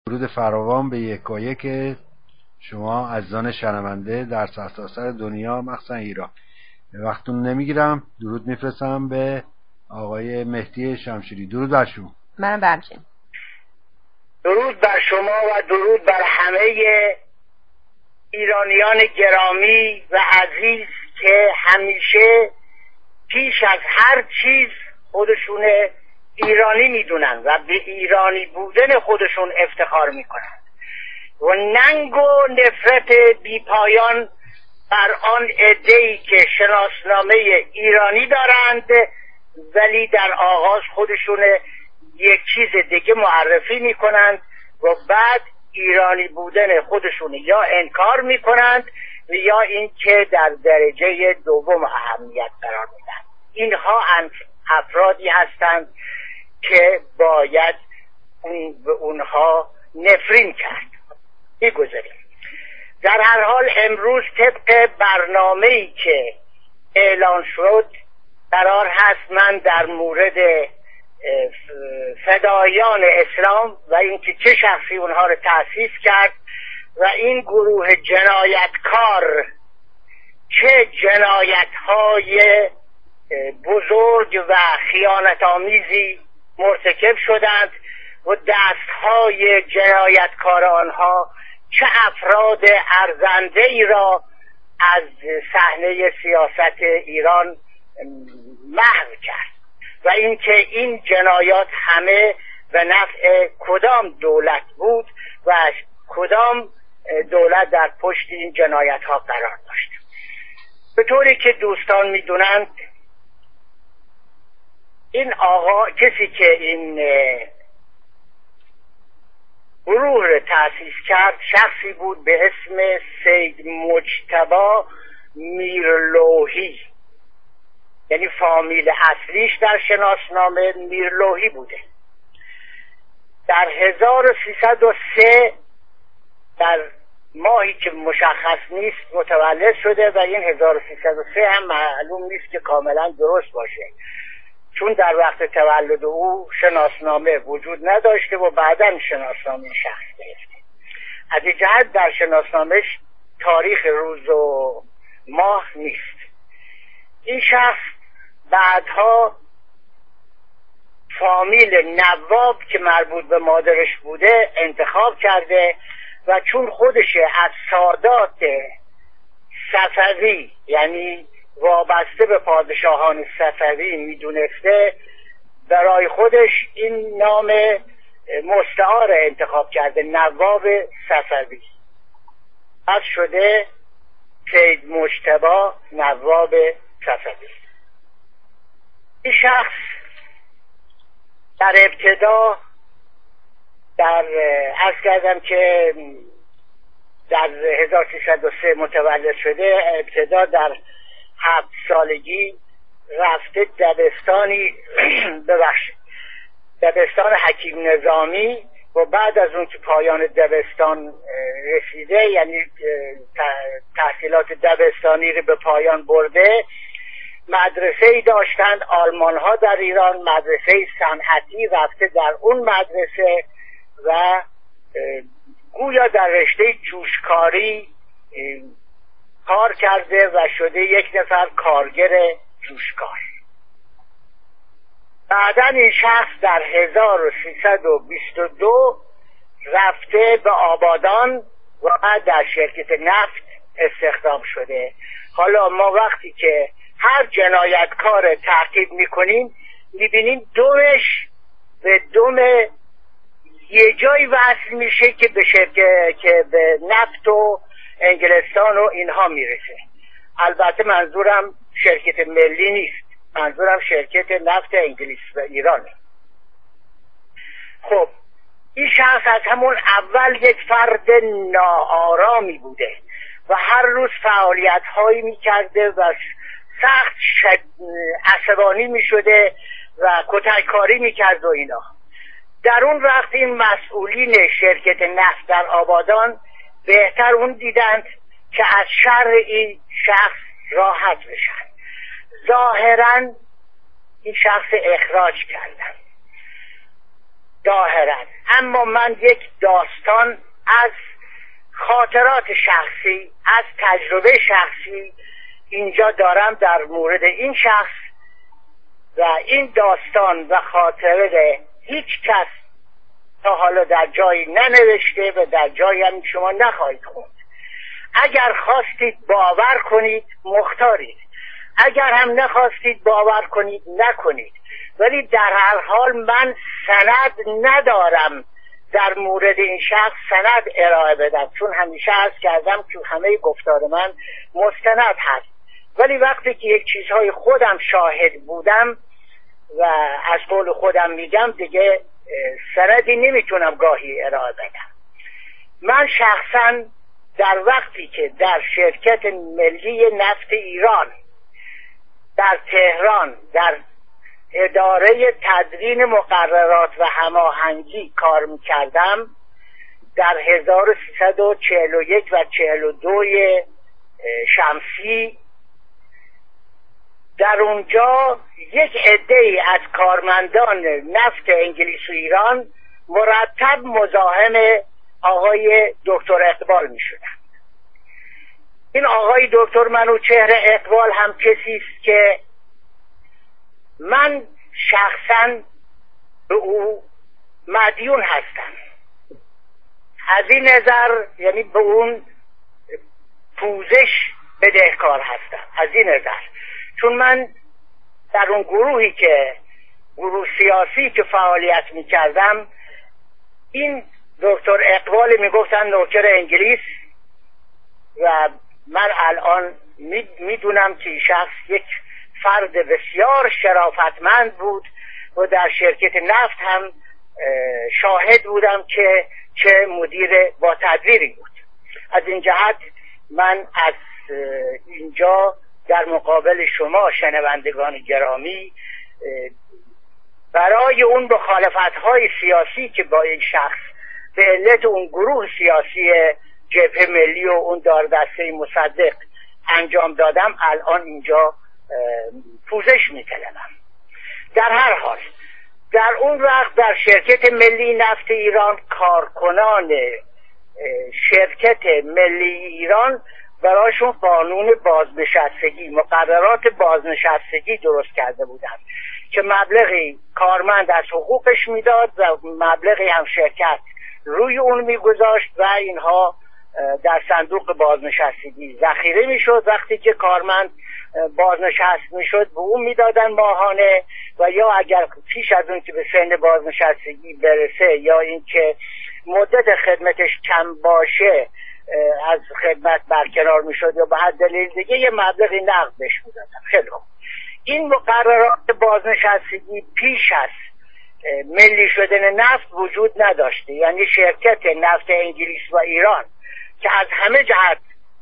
درود فراوان به یکایک شما عزیزان شنونده در سرتاسر دنیا، مخصوصا ایران. وقتتون نمیگیرم، درود میفرستم به آقای مهدی شمشیری. درود بر شما. منم برمچین. درود بر شما و درود بر همه ایرانیان گرامی و عزیز که همیشه پیش از هر چیز خودشون ایرانی میدونن و به ایرانی بودن خودشون افتخار میکنن و ننگ و نفرت بیپایان بر آن عده‌ای که شناسنامه ایرانی دارند ولی در آغاز خودشون یک چیز دیگه معرفی میکنند و بعد ایرانی بودن خودشون یا انکار میکنند و یا اینکه در درجه دوم اهمیت قرار میدن. اینها افرادی هستند که باید به اونها نفرین کرد. میگذاریم. در هر حال امروز طبق برنامه‌ای که اعلان شد قرار هست من در مورد فدایان اسلام و اینکه چه شخصی اونها رو تأسیس کرد و این گروه جنایتکار چه جنایت‌های بزرگ و خیانت‌آمیزی مرتکب شدند و دستهای جنایتکار آنها چه افراد ارزنده ای را از صحنه سیاست ایران محو کرد و اینکه این جنایات همه به نفع کدام دولت بود و کدام دولت در پشت این جنایت ها قرار داشت. به طوری که دوستان میدونند این آقا، کسی که این گروه را تأسیس کرد، شخصی بود به اسم سید مجتبی میرلوحی، یعنی فامیل اصلیش در شناسنامه میرلوحی بوده. در 1303 در ماهی که مشخص نیست متولد شده و این 1303 هم معلوم نیست که کاملا درست باشه، چون در وقت تولد او شناسنامه وجود نداشته و بعداً شناسنامه شخص گرفته. از این جهت در شناسنامهش تاریخ روز و ماه نیست. این شخص بعدها فامیل نواب که مربوط به مادرش بوده انتخاب کرده و چون خودش از سادات صفوی یعنی وابسته به پادشاهان صفوی میدونسته، برای خودش این نام مستعار انتخاب کرده، نواب صفوی. پس شده سید مجتبی نواب صفوی. این شخص در ابتدا عرض کردم که در 1303 متولد شده. ابتدا در 7 سالگی رفته دبستان حکیم نظامی و بعد از اون که پایان دبستان رسیده، یعنی تحصیلات دبستانی رو به پایان برده، مدرسه‌ای داشتند آلمان ها در ایران، مدرسه صنعتی، رفته در اون مدرسه و گویا در رشته جوشکاری کار کرده و شده یک نفر کارگر جوشکار. بعداً این شخص در 1322 رفته به آبادان و بعد در شرکت نفت استخدام شده. حالا ما وقتی که هر جنایتکار تعقیب میکنیم میبینیم دومش به دوم یه جایی وصل میشه که به نفت و انگلستان و اینها میرسه. البته منظورم شرکت ملی نیست، منظورم شرکت نفت انگلیس و ایرانه. خب این شخص از همون اول یک فرد ناآرامی بوده و هر روز فعالیت هایی میکرده و سخت عصبانی میشده و کتککاری میکرد و اینا. در اون وقت این مسئولین شرکت نفت در آبادان بهتر اون دیدند که از شر این شخص راحت بشن. ظاهراً این شخص اخراج کردن. ظاهراً. اما من یک داستان از خاطرات شخصی، از تجربه شخصی اینجا دارم در مورد این شخص و این داستان و خاطره هیچ کس تا حالا در جایی ننوشته و در جایی هم شما نخواهید خوند. اگر خواستید باور کنید مختارید، اگر هم نخواستید باور کنید نکنید. ولی در هر حال من سند ندارم در مورد این شخص سند ارائه بدم، چون همیشه عرض کردم که همه گفتار من مستند هست. ولی وقتی که یک چیزهای خودم شاهد بودم و از قول خودم میگم دیگه سندی نمیتونم گاهی ارائه بدم. من شخصا در وقتی که در شرکت ملی نفت ایران در تهران در اداره تدوین مقررات و هماهنگی کار میکردم در 1341 و 42 شمسی، در اونجا یک عده‌ای از کارمندان نفت انگلیس و ایران مرتب مزاحم آقای دکتر اقبال می شدن. این آقای دکتر منوچهر اقبال هم کسی است که من شخصا به او مدیون هستم. از این نظر یعنی به اون پوزش بدهکار هستم. از این نظر چون من در اون گروهی که گروه سیاسی که فعالیت می کردم این دکتر اقبال می گفتن نوکر انگلیس و من الان میدونم که این شخص یک فرد بسیار شرافتمند بود و در شرکت نفت هم شاهد بودم که چه مدیر با تدبیری بود. از این جهت من از اینجا در مقابل شما شنوندگان گرامی برای اون مخالفت‌های سیاسی که با این شخص به علت اون گروه سیاسی جبهه ملی و اون داردسته مصدق انجام دادم الان اینجا پوزش می‌طلبم. در هر حال در اون وقت در شرکت ملی نفت ایران کارکنان شرکت ملی ایران برایشون قانون بازنشستگی، مقررات بازنشستگی درست کرده بودند که مبلغی کارمند از حقوقش میداد و مبلغی هم شرکت روی اون میگذاشت و اینها در صندوق بازنشستگی ذخیره میشد. وقتی که کارمند بازنشست میشد به اون میدادن ماهانه و یا اگر پیش از اون که به سن بازنشستگی برسه یا اینکه مدت خدمتش کم باشه از خدمت برکنار میشد یا به هر دلیل دیگه یه مبلغی نقد بهش میدادن. خیلی خوب. این مقررات بازنشستگی پیش از ملی شدن نفت وجود نداشته. یعنی شرکت نفت انگلیس و ایران که از همه جهت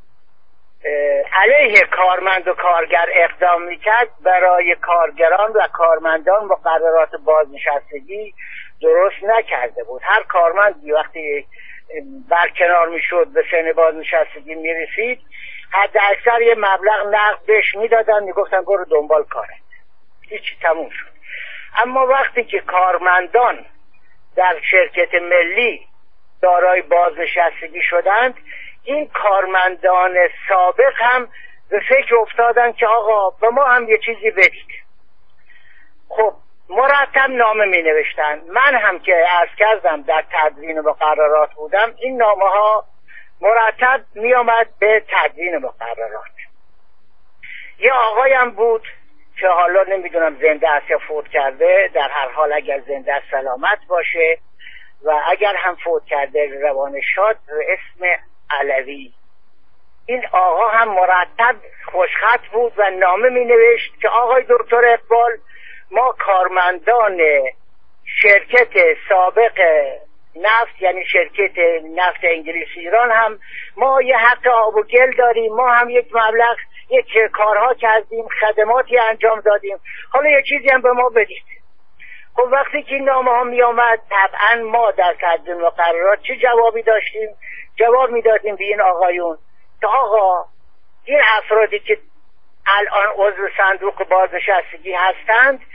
علیه کارمند و کارگر اقدام میکرد برای کارگران و کارمندان مقررات بازنشستگی درست نکرده بود. هر کارمندی وقتی برکنار میشد به سن بازنشستگی میرسید حد اکثر یه مبلغ نقد بهش میدادن، میگفتن برو دنبال کارت، هیچی، تموم شد. اما وقتی که کارمندان در شرکت ملی دارای بازنشستگی شدند این کارمندان سابق هم به فکر افتادن که آقا به ما هم یه چیزی بدید. خب مرتب نامه می نوشتن. من هم که عرض کردم در تدوین مقررات بودم این نامه ها مرتب می آمد به تدوین مقررات. یه آقایم بود که حالا نمیدونم زنده است یا فوت کرده، در هر حال اگر زنده است سلامت باشه و اگر هم فوت کرده روان شاد، اسم علوی. این آقا هم مرتب خوشخط بود و نامه می نوشت که آقای دکتر اقبال ما کارمندان شرکت سابق نفت یعنی شرکت نفت انگلیس ایران هم ما یه حق آب و گل داریم، ما هم یک مبلغ یک کارها کردیم، خدماتی انجام دادیم، حالا یه چیزی هم به ما بدید. خب وقتی که این نامه ها می آمد طبعا ما در تدوین مقررات چه جوابی داشتیم؟ جواب می دادیم به این آقایون که آقا این افرادی که الان عضو صندوق بازنشستگی هستند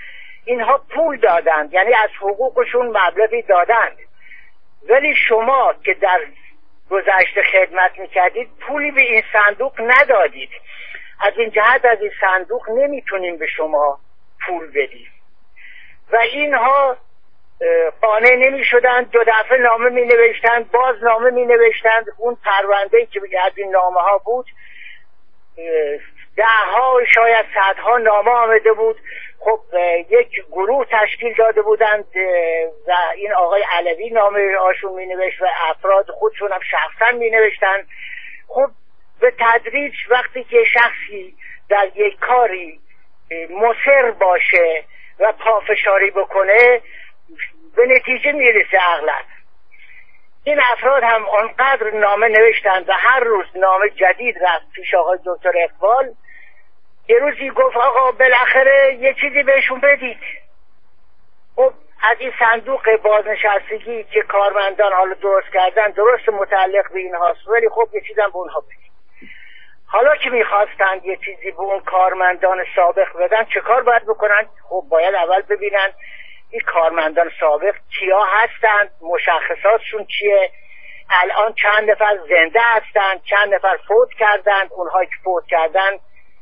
اینها پول دادند، یعنی از حقوقشون مبلغی دادند، ولی شما که در گذشته خدمت میکردید پولی به این صندوق ندادید. از این جهت از این صندوق نمیتونیم به شما پول بدیم. و اینها قانع نمیشدند، 2 دفعه نامه می نوشتند، باز نامه می نوشتند. اون پرونده که از این نامه ها بود 10 ها شاید 100 ها نامه آمده بود. خب یک گروه تشکیل داده بودند و این آقای علوی نامه هاشون می نوشت و افراد خودشون هم شخصا می نوشتند. خب به تدریج وقتی که شخصی در یک کاری مصر باشه و پافشاری بکنه به نتیجه میرسه اغلب. این افراد هم آنقدر نامه نوشتند و هر روز نامه جدید رفت پیش آقای دکتر اقبال. یه روزی گفت آقا بالاخره یه چیزی بهشون بدید. خب از این صندوق بازنشستگی که کارمندان حالا درست کردن، درست متعلق به این هاست، ولی خب یه چیزی هم به اونها بدید. حالا که میخواستند یه چیزی به اون کارمندان سابق بدن چه کار باید بکنن؟ خب باید اول ببینن این کارمندان سابق کیا هستند، مشخصاتشون چیه، الان چند نفر زنده هستند، چند نفر فوت کردند، اونهایی که فوت کردند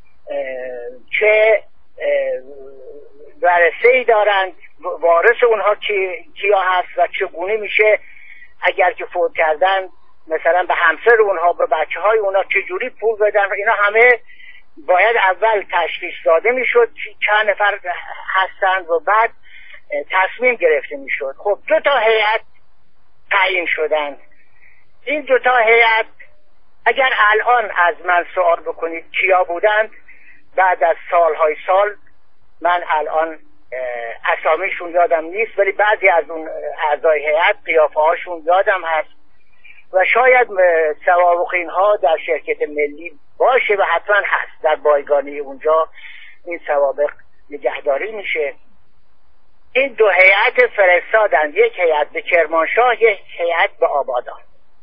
چه ورثه‌ای دارند، وارث اونها کیا هست و چگونه میشه اگر که فوت کردن مثلا به همسر اونها، به بچه های اونها چجوری پول بدن. اینا همه باید اول تشخیص داده میشد چند نفر هستند و بعد تصمیم گرفته میشد. خب 2 تا هیئت تعیین شدند. این 2 تا هیئت اگر الان از من سوال بکنید کیا بودند، بعد از سالهای سال من الان اسامیشون یادم نیست، ولی بعضی از اون اعضای هیئت قیافه هاشون یادم هست و شاید سوابق اینها در شرکت ملی باشه و حتما هست. در بایگانی اونجا این سوابق نگهداری میشه. این 2 هیئت فرستادن، یک هیئت به کرمانشاه، یک هیئت به آبادان.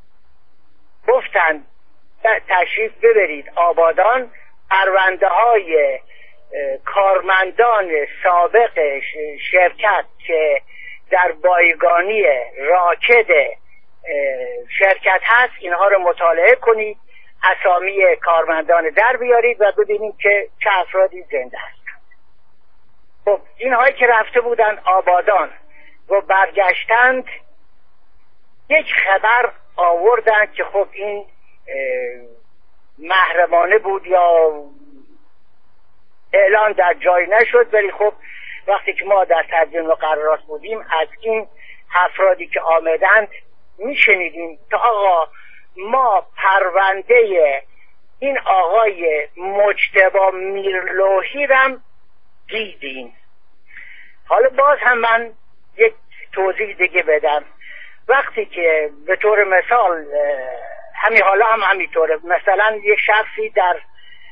گفتن تشریف ببرید آبادان، پرونده های کارمندان سابق شرکت که در بایگانی راکد شرکت هست اینها رو مطالعه کنید، اسامی کارمندان در بیارید و ببینید که چه افرادی زنده هست. خب اینهایی که رفته بودن آبادان و برگشتند یک خبر آوردند که خب این محرمانه بود یا اعلان در جای نشد، ولی خب وقتی که ما در تدوین و قرارات بودیم از این افرادی که آمدند میشنیدیم که آقا ما پرونده این آقای مجتبی میرلوحی رم دیدیم. حالا باز هم من یک توضیح دیگه بدم. وقتی که به طور مثال همین حالا هم همینطوره، مثلا یک شخصی در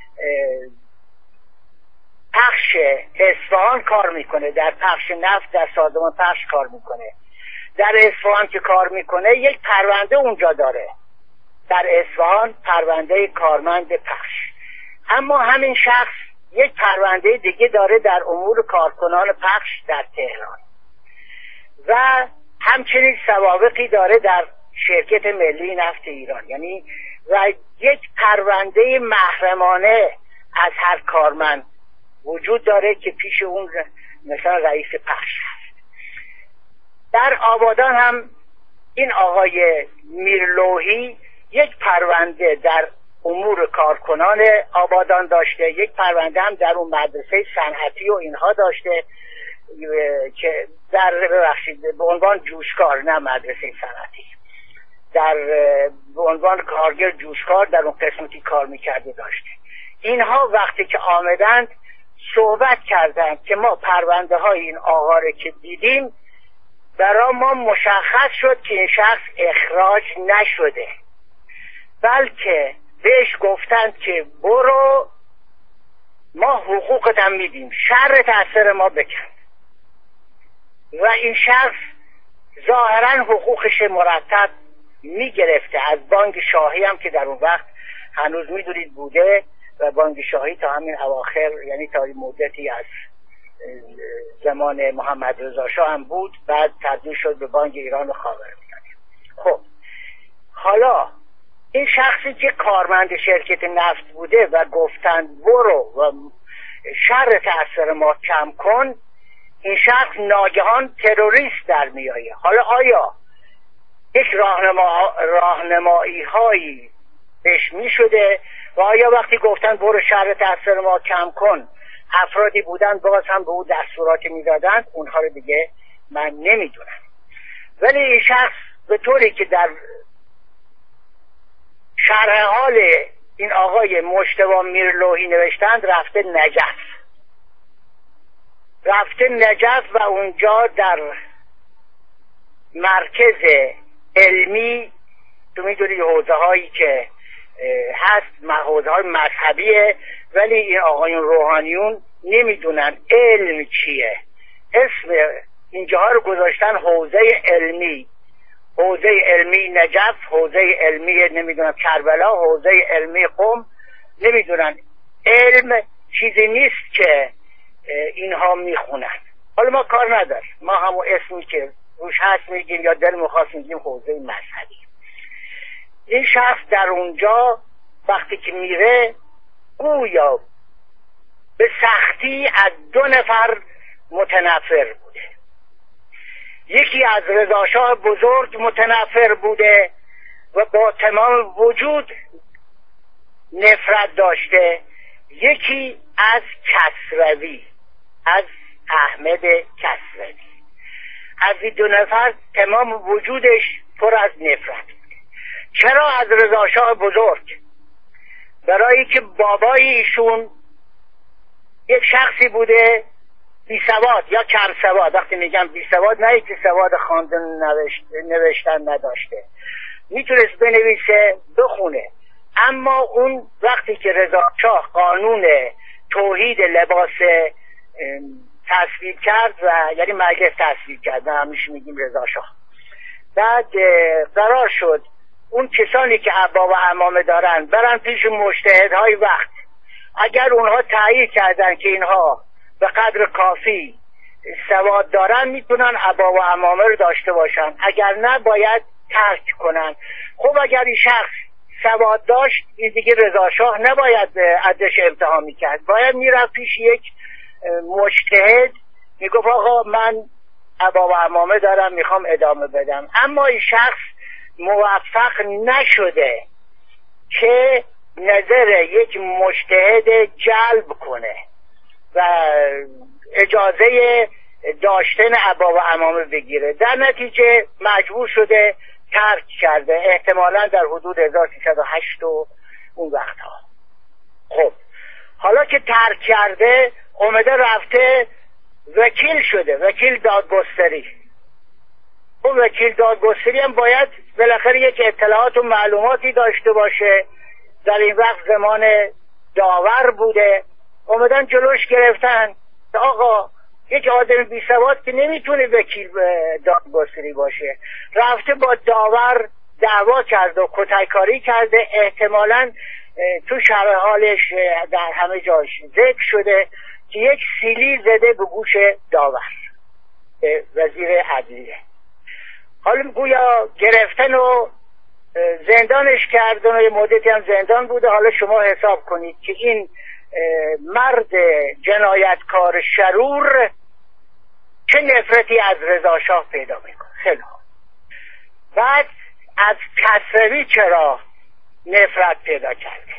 پخش اصفهان کار میکنه، در پخش نفت در سازمان پخش کار میکنه، در اصفهان که کار میکنه یک پرونده اونجا داره، در اصفهان پرونده کارمند پخش. اما همین شخص یک پرونده دیگه داره در امور کارکنان پخش در تهران و همچنین سوابقی داره در شرکت ملی نفت ایران. یعنی و یک پرونده محرمانه از هر کارمند وجود داره که پیش اون مثلا رئیس پخش هست. در آبادان هم این آقای میرلوحی یک پرونده در امور کارکنان آبادان داشته، یک پرونده هم در اون مدرسه صنعتی و اینها داشته که در به عنوان جوشکار، نه مدرسه صنعتی، در به عنوان کارگر جوشکار در اون قسمتی کار میکرده داشته. اینها وقتی که آمدند صحبت کردند که ما پرونده های این آقا رو که دیدیم برای ما مشخص شد که این شخص اخراج نشده، بلکه بهش گفتند که برو ما حقوقت هم میدیم، شر تأثیر ما بکن. و این شخص ظاهرا حقوقش مرتب میگرفته از بانک شاهی هم که در اون وقت هنوز میدونید بوده و بانک شاهی تا همین اواخر، یعنی تا این مدتی از زمان محمد رضا شاه هم بود، بعد تبدیل شد به بانک ایران و خاورمیانه. خب حالا این شخصی که کارمند شرکت نفت بوده و گفتن برو و شر تأثیر ما کم کن، این شخص ناگهان تروریست در میآید. حالا آیا یک راهنمایی هایی بهش می شده و آیا وقتی گفتن برو شر تأثیر ما کم کن افرادی بودن باز هم به او دستوراتی می دادن؟ اونها رو دیگه من نمیدونم. ولی این شخص به طوری که در شرح حال این آقای مجتبی میرلوحی نوشتند رفته نجف و اونجا در مرکز علمی، تو میدونی حوزه هایی که هست حوزه های مذهبیه، ولی این آقایون روحانیون نمیدونن علم چیه، اسم اینجاها رو گذاشتن حوزه علمی نجف، حوزه علمی نمیدونم کربلا، حوزه علمی قم. نمیدونن علم چیزی نیست که اینها میخونن. حالا ما کار نداریم، ما همون اسمی که روش هست میگیم یا دل مخواست میگیم حوزه مذهبی. این شخص در اونجا وقتی که میره گویا به سختی از 2 نفر متنفر بوده. یکی از رضاشاه بزرگ متنفر بوده و با تمام وجود نفرت داشته، یکی از کسروی، از احمد کسروی. از این 2 نفر تمام وجودش پر از نفرت بوده. چرا از رضاشاه بزرگ؟ برای که بابای ایشون یک شخصی بوده بی سواد یا کم سواد. وقتی میگم بی سواد نه که سواد خواندن نوشتن نداشته، میتونست بنویسه بخونه، اما اون وقتی که رضا شاه قانون توحید لباس تصویب کرد و یعنی مجلس تصویب کرد، همیشه میگیم رضا شاه، بعد قرار شد اون کسانی که عبا و عمامه دارن برن پیش مجتهدهای وقت، اگر اونها تایید کردن که اینها به قدر کافی سواد دارن میتونن عبا و عمامه رو داشته باشن، اگر نه باید ترک کنن. خب اگر این شخص سواد داشت این دیگه رضا شاه نباید ازش امتحان میکرد، باید میرفت پیش یک مجتهد میگفت آقا من عبا و عمامه دارم میخوام ادامه بدم. اما این شخص موفق نشده که نظر یک مجتهد جلب کنه و اجازه داشتن عبا و عمامه بگیره، در نتیجه مجبور شده ترک کرده، احتمالا در حدود 1308 و اون وقتها. خب حالا که ترک کرده اومده رفته وکیل شده، وکیل دادگستری. اون وکیل دادگستری هم باید بالاخره یک اطلاعات و معلوماتی داشته باشه. در این وقت زمان داور بوده، اومدن جلوش گرفتن آقا یک آدم بی سواد که نمیتونه وکیل دادگستری باشه. رفته با داور دعوا کرده و کتککاری کرده، احتمالاً تو شرح حالش در همه جاش ذکر شده که یک سیلی زده به گوش داور، وزیر عدلیه. حالا گویا گرفتن و زندانش کردن و یه مدتی هم زندان بوده. حالا شما حساب کنید که این مرد جنایتکار شرور چه نفرتی از رضا شاه پیدا میکنه. خیلی خوب. بعد از کسروی چرا نفرت پیدا کرده؟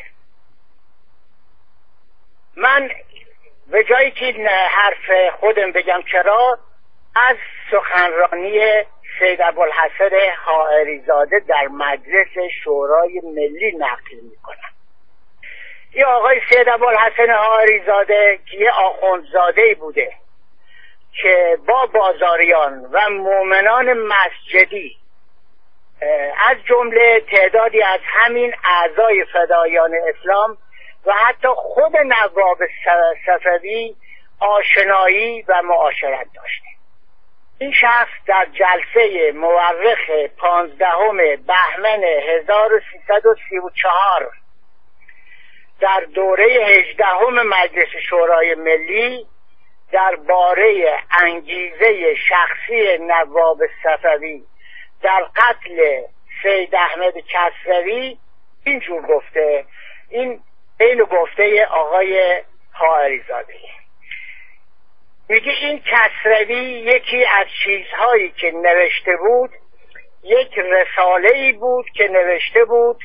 من به جایی که حرف خودم بگم چرا، از سخنرانی سید ابوالحسن حائری زاده در مجلس شورای ملی نقل میکنم. این آقای سید ابوالحسن حائری زاده که یه آخوندزاده‌ای بوده که با بازاریان و مؤمنان مسجدی از جمله تعدادی از همین اعضای فدایان اسلام و حتی خود نواب صفوی آشنایی و معاشرت داشته. این شخص در جلسه مورخ 15 بهمن 1334 در دوره 18 مجلس شورای ملی درباره انگیزه شخصی نواب صفوی در قتل سید احمد کسروی اینجور گفته. این گفته آقای حائری زاده. میگه این کسروی یکی از چیزهایی که نوشته بود یک رساله‌ای بود که نوشته بود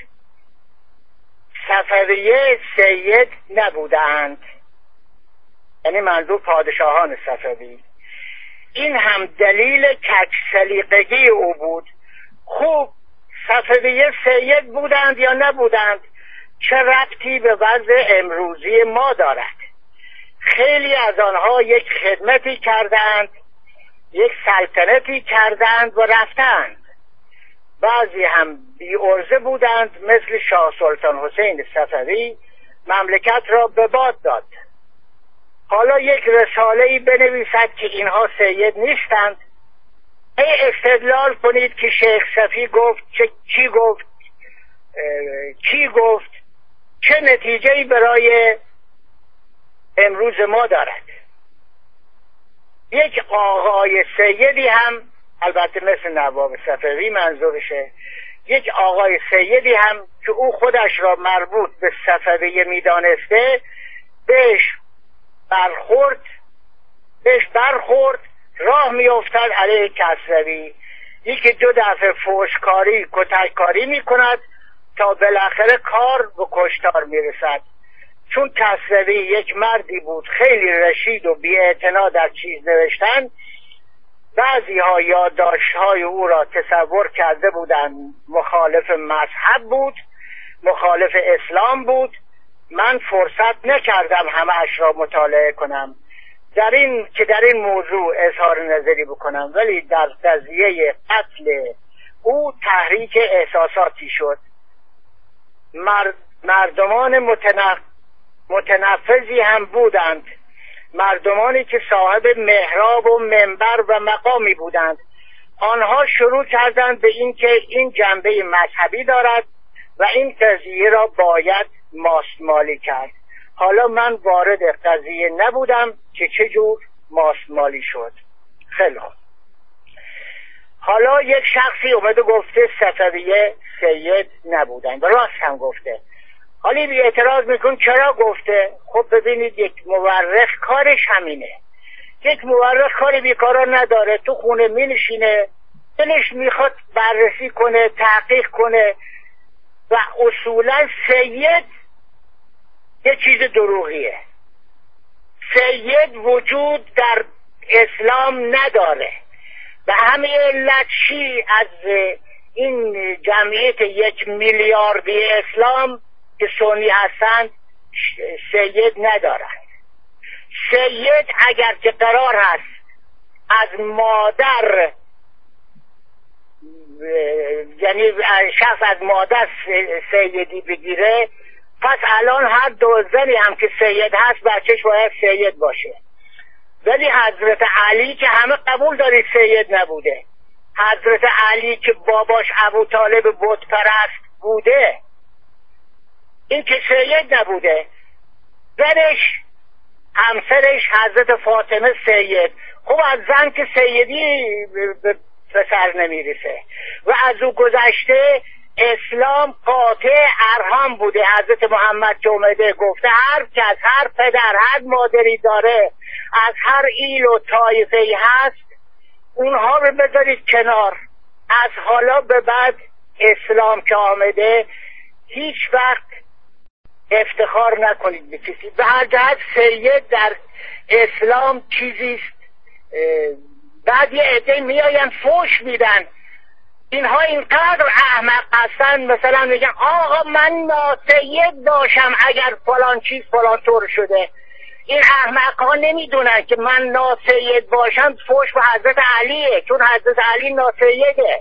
صفویه سید نبودند، یعنی منظور پادشاهان صفوی. این هم دلیل کج سلیقگی او بود. خوب صفویه سید بودند یا نبودند چه ربطی به وضع امروزی ما دارد؟ خیلی از آنها یک خدمتی کردند، یک سلطنتی کردند و رفتند. بعضی هم بی عرضه بودند، مثل شاه سلطان حسین صفوی مملکت را به باد داد. حالا یک رساله‌ای بنویسد که اینها سید نیستند. استدلال کنید که شیخ صفی گفت، کی گفت، چه نتیجه‌ای برای امروز ما دارد. یک آقای سیدی هم، البته مثل نواب صفوی منظورشه، یک آقای سیدی هم که او خودش را مربوط به صفویه میدانسته بهش برخورد راه میافتد علیه کسروی. یکی دو دفعه فحشکاری کتککاری میکند تا بالاخره کار به کشتار میرسد. چون کسروی یک مردی بود خیلی رشید و بی‌اعتنا در چیز نوشتن، بعضی ها یادداشت‌های او را تصور کرده بودند مخالف مذهب بود، مخالف اسلام بود. من فرصت نکردم همه اش را مطالعه کنم در این موضوع اظهار نظری بکنم، ولی در قضیه قتل او تحریک احساساتی شد. مردمان متنفذی هم بودند، مردمانی که صاحب محراب و منبر و مقامی بودند. آنها شروع کردند به این که این جنبه مذهبی دارد و این قضیه را باید ماستمالی کرد. حالا من وارد قضیه نبودم که چجور ماستمالی شد. خیلی خوب. حالا یک شخصی اومده گفته صفویه سید نبودند و راست هم گفته. حالی بی اعتراض میکن چرا گفته؟ خب ببینید یک مورخ کارش همینه. یک مورخ کاری بیکارا نداره، تو خونه مینشینه، دلش میخواد بررسی کنه، تحقیق کنه و اصولا سید یه چیز دروغیه. سید وجود در اسلام نداره. به همین علت از این جمعیت 1 میلیاردی اسلام که سنی هستند سید ندارند. سید اگر که قرار هست از مادر، یعنی شخص از مادر سیدی بگیره، پس الان هر دو زنی هم که سید هست بچهش باید سید باشه. ولی حضرت علی که همه قبول دارید سید نبوده. حضرت علی که باباش ابو طالب بت پرست بوده، این که سید نبوده. زنش همسرش حضرت فاطمه سید. خب از زن که سیدی به سر نمیرسه. و از او گذشته اسلام قاطع ارحام بوده. حضرت محمد که اومده گفته هر کس، هر پدر، هر مادری داره از هر ایل و طایفه‌ای هست، اونها رو بذارید کنار. از حالا به بعد اسلام که آمده هیچ وقت افتخار نکنید به کسی. به هر جهت سید در اسلام چیزیست. بعد یه عده میآین فوش میدن. اینها اینقدر احمق هستن، مثلا میگن آقا من ناسید داشتم اگر فلان چیز فلان طور شده. این احمق ها نمیدونن که من ناسید باشم فوش به حضرت علیه، چون حضرت علی ناسیده.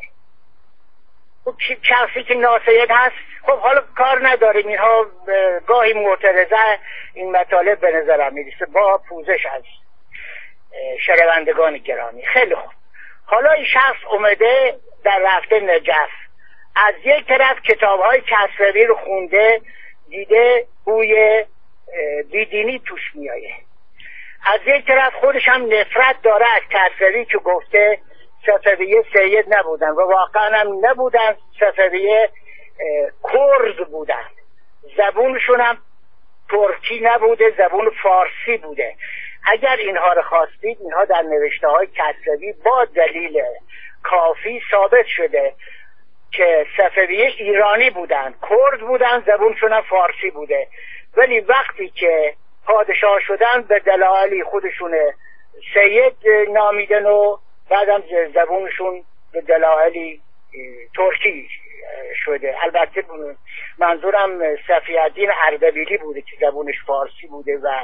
شخصی که ناسید هست خب حالا کار نداریم. اینها گاهی معترضه این مطالب به نظرم میرسه با پوزش از شنوندگان گرامی. خیلی خوب. حالا این شخص اومده در رفته نجف، از یک طرف کتاب‌های کسروی رو خونده، دیده بوی بیدینی توش میایه. از یک طرف خودش هم نفرت داره از کسروی که گفته صفویه سید نبودن و واقعا هم نبودن. صفویه کرد بودن، زبونشون هم ترکی نبوده، زبون فارسی بوده. اگر اینها رو خواستید، اینها در نوشته های کسروی با دلیل کافی ثابت شده که صفویه ایرانی بودن، کرد بودن، زبونشون هم فارسی بوده. ولی وقتی که پادشاه شدن به دلایلی خودشون سید نامیدن و بعدم زبونشون به دلایلی ترکی شده. البته منظورم صفی‌الدین اردبیلی بوده که زبونش فارسی بوده و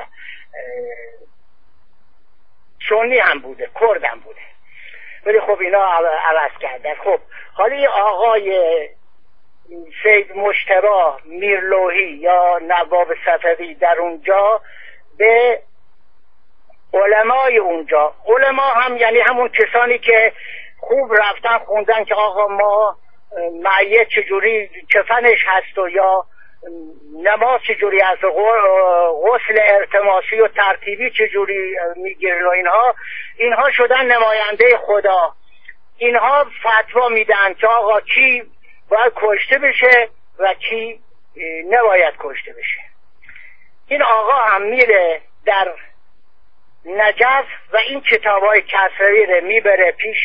سنی هم بوده، کرد هم بوده. ولی خب اینا عوض کردن. خب حالا آقای سید مجتبی میرلوحی یا نواب صفوی در اونجا به علمای اونجا، علما هم یعنی همون کسانی که خوب رفتن خوندن که آقا ما میت چجوری کفنش هست و یا نماز چجوری هست و غسل ارتماسی و ترتیبی چجوری میگیرن و اینها شدن نماینده خدا. اینها فتوا میدن که آقا کی باید کشته بشه و کی نباید کشته بشه. این آقا هم میره در نجف و این کتابای کسروی رو میبره پیش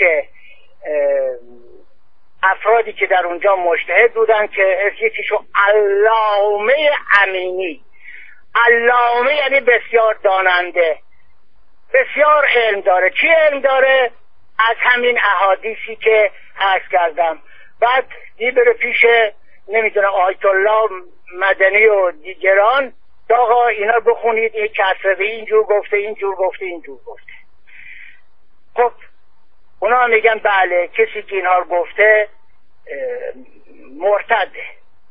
افرادی که در اونجا مجتهد بودن که یکیشون علامه امینی. علامه یعنی بسیار داننده، بسیار علم داره. چی علم داره؟ از همین احادیثی که عرض کردم. بعد میبره پیش نمیدونم آیت الله مدنی و دیگران، آقا اینا بخونید، این کسروی اینجور گفته، اینجور گفته، اینجور گفته. خب اونا میگن بله کسی که اینها گفته مرتده.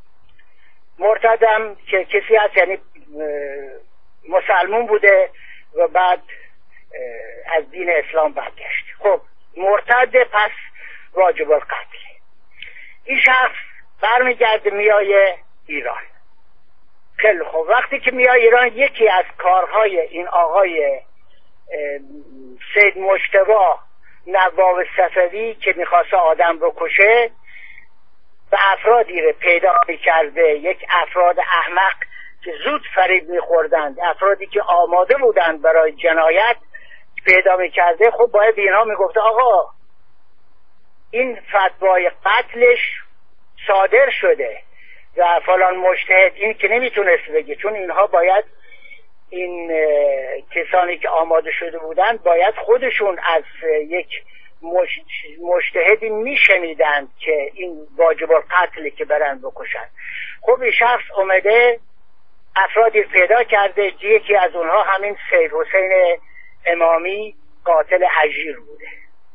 مرتدم که کسی هست یعنی مسلمون بوده و بعد از دین اسلام برگشت. خب مرتده، پس واجب القتل. این شخص برمیگرده میایه ایران. خیلی خب وقتی که میای ایران، یکی از کارهای این آقای سید مجتبی نواب صفوی که میخواسته آدم بکشه، به افرادی رو پیدا میکرده، یک افراد احمق که زود فریب میخوردند، افرادی که آماده بودند برای جنایت پیدا میکرده. خب باید اینها میگفته آقا این فتوای قتلش صادر شده و فلان مجتهد، این که نمیتونست بگه، چون اینها باید این کسانی که آماده شده بودند باید خودشون از یک مجتهدی میشنیدند که این واجب القتل که برن بکشن. خب این شخص اومده افرادی پیدا کرده، یکی از اونها همین سید حسین امامی قاتل هژیر بوده.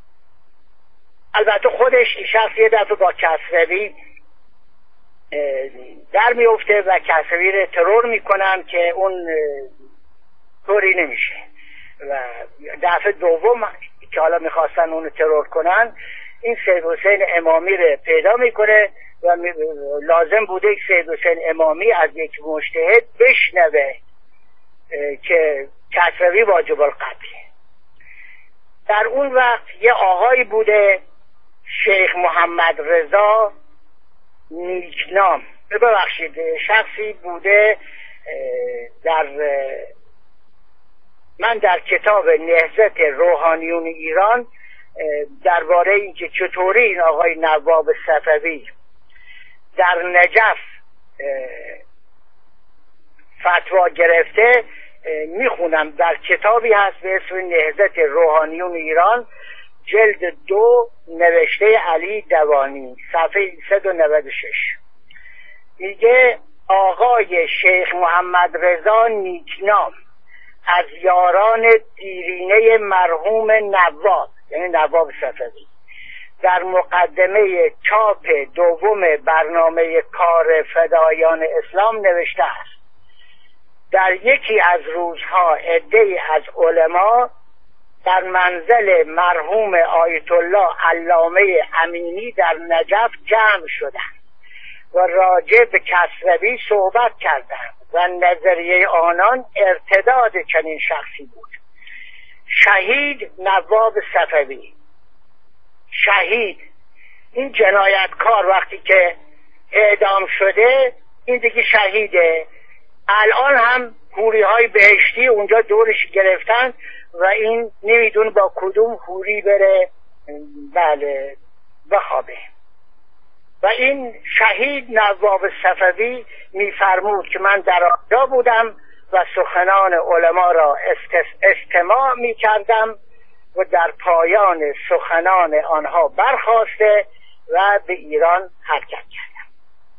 البته خودش این شخص یه دفعه با کسروی در میفته و کسروی رو ترور میکنن که اون طوری نمیشه و دفعه دوم که حالا میخواستن اونو ترور کنن، این سید حسین امامی رو پیدا میکنه و لازم بوده سید حسین امامی از یک مجتهد بشنوه که کسروی واجب القتل. در اون وقت یه آقایی بوده شیخ محمد رضا نیکنام، ببخشید شخصی بوده من در کتاب نهضت روحانیون ایران درباره اینکه چطوری این آقای نواب صفوی در نجف فتوا گرفته میخونم. در کتابی هست به اسم نهضت روحانیون ایران، جلد 2، نوشته علی دوانی، صفحه 196. میگه آقای شیخ محمد رضا نیکنام از یاران دیرینه مرحوم نواب، یعنی نواب صفوی، در مقدمه چاپ دوم برنامه کار فدایان اسلام نوشته است: در یکی از روزها عده‌ای از علما در منزل مرحوم آیت الله علامه امینی در نجف جمع شدند و راجع به کسروی صحبت کردند و نظریه آنان ارتداد چنین شخصی بود شهید نواب صفوی. شهید، این جنایتکار وقتی که اعدام شده این دیگه شهیده. الان هم حوری های بهشتی اونجا دورش گرفتن و این نمیدونه با کدوم حوری بره بله بخوابه. و این شهید نواب صفوی میفرمود که من در آنجا بودم و سخنان علما را استماع میکردم و در پایان سخنان آنها برخاسته و به ایران حرکت کردم.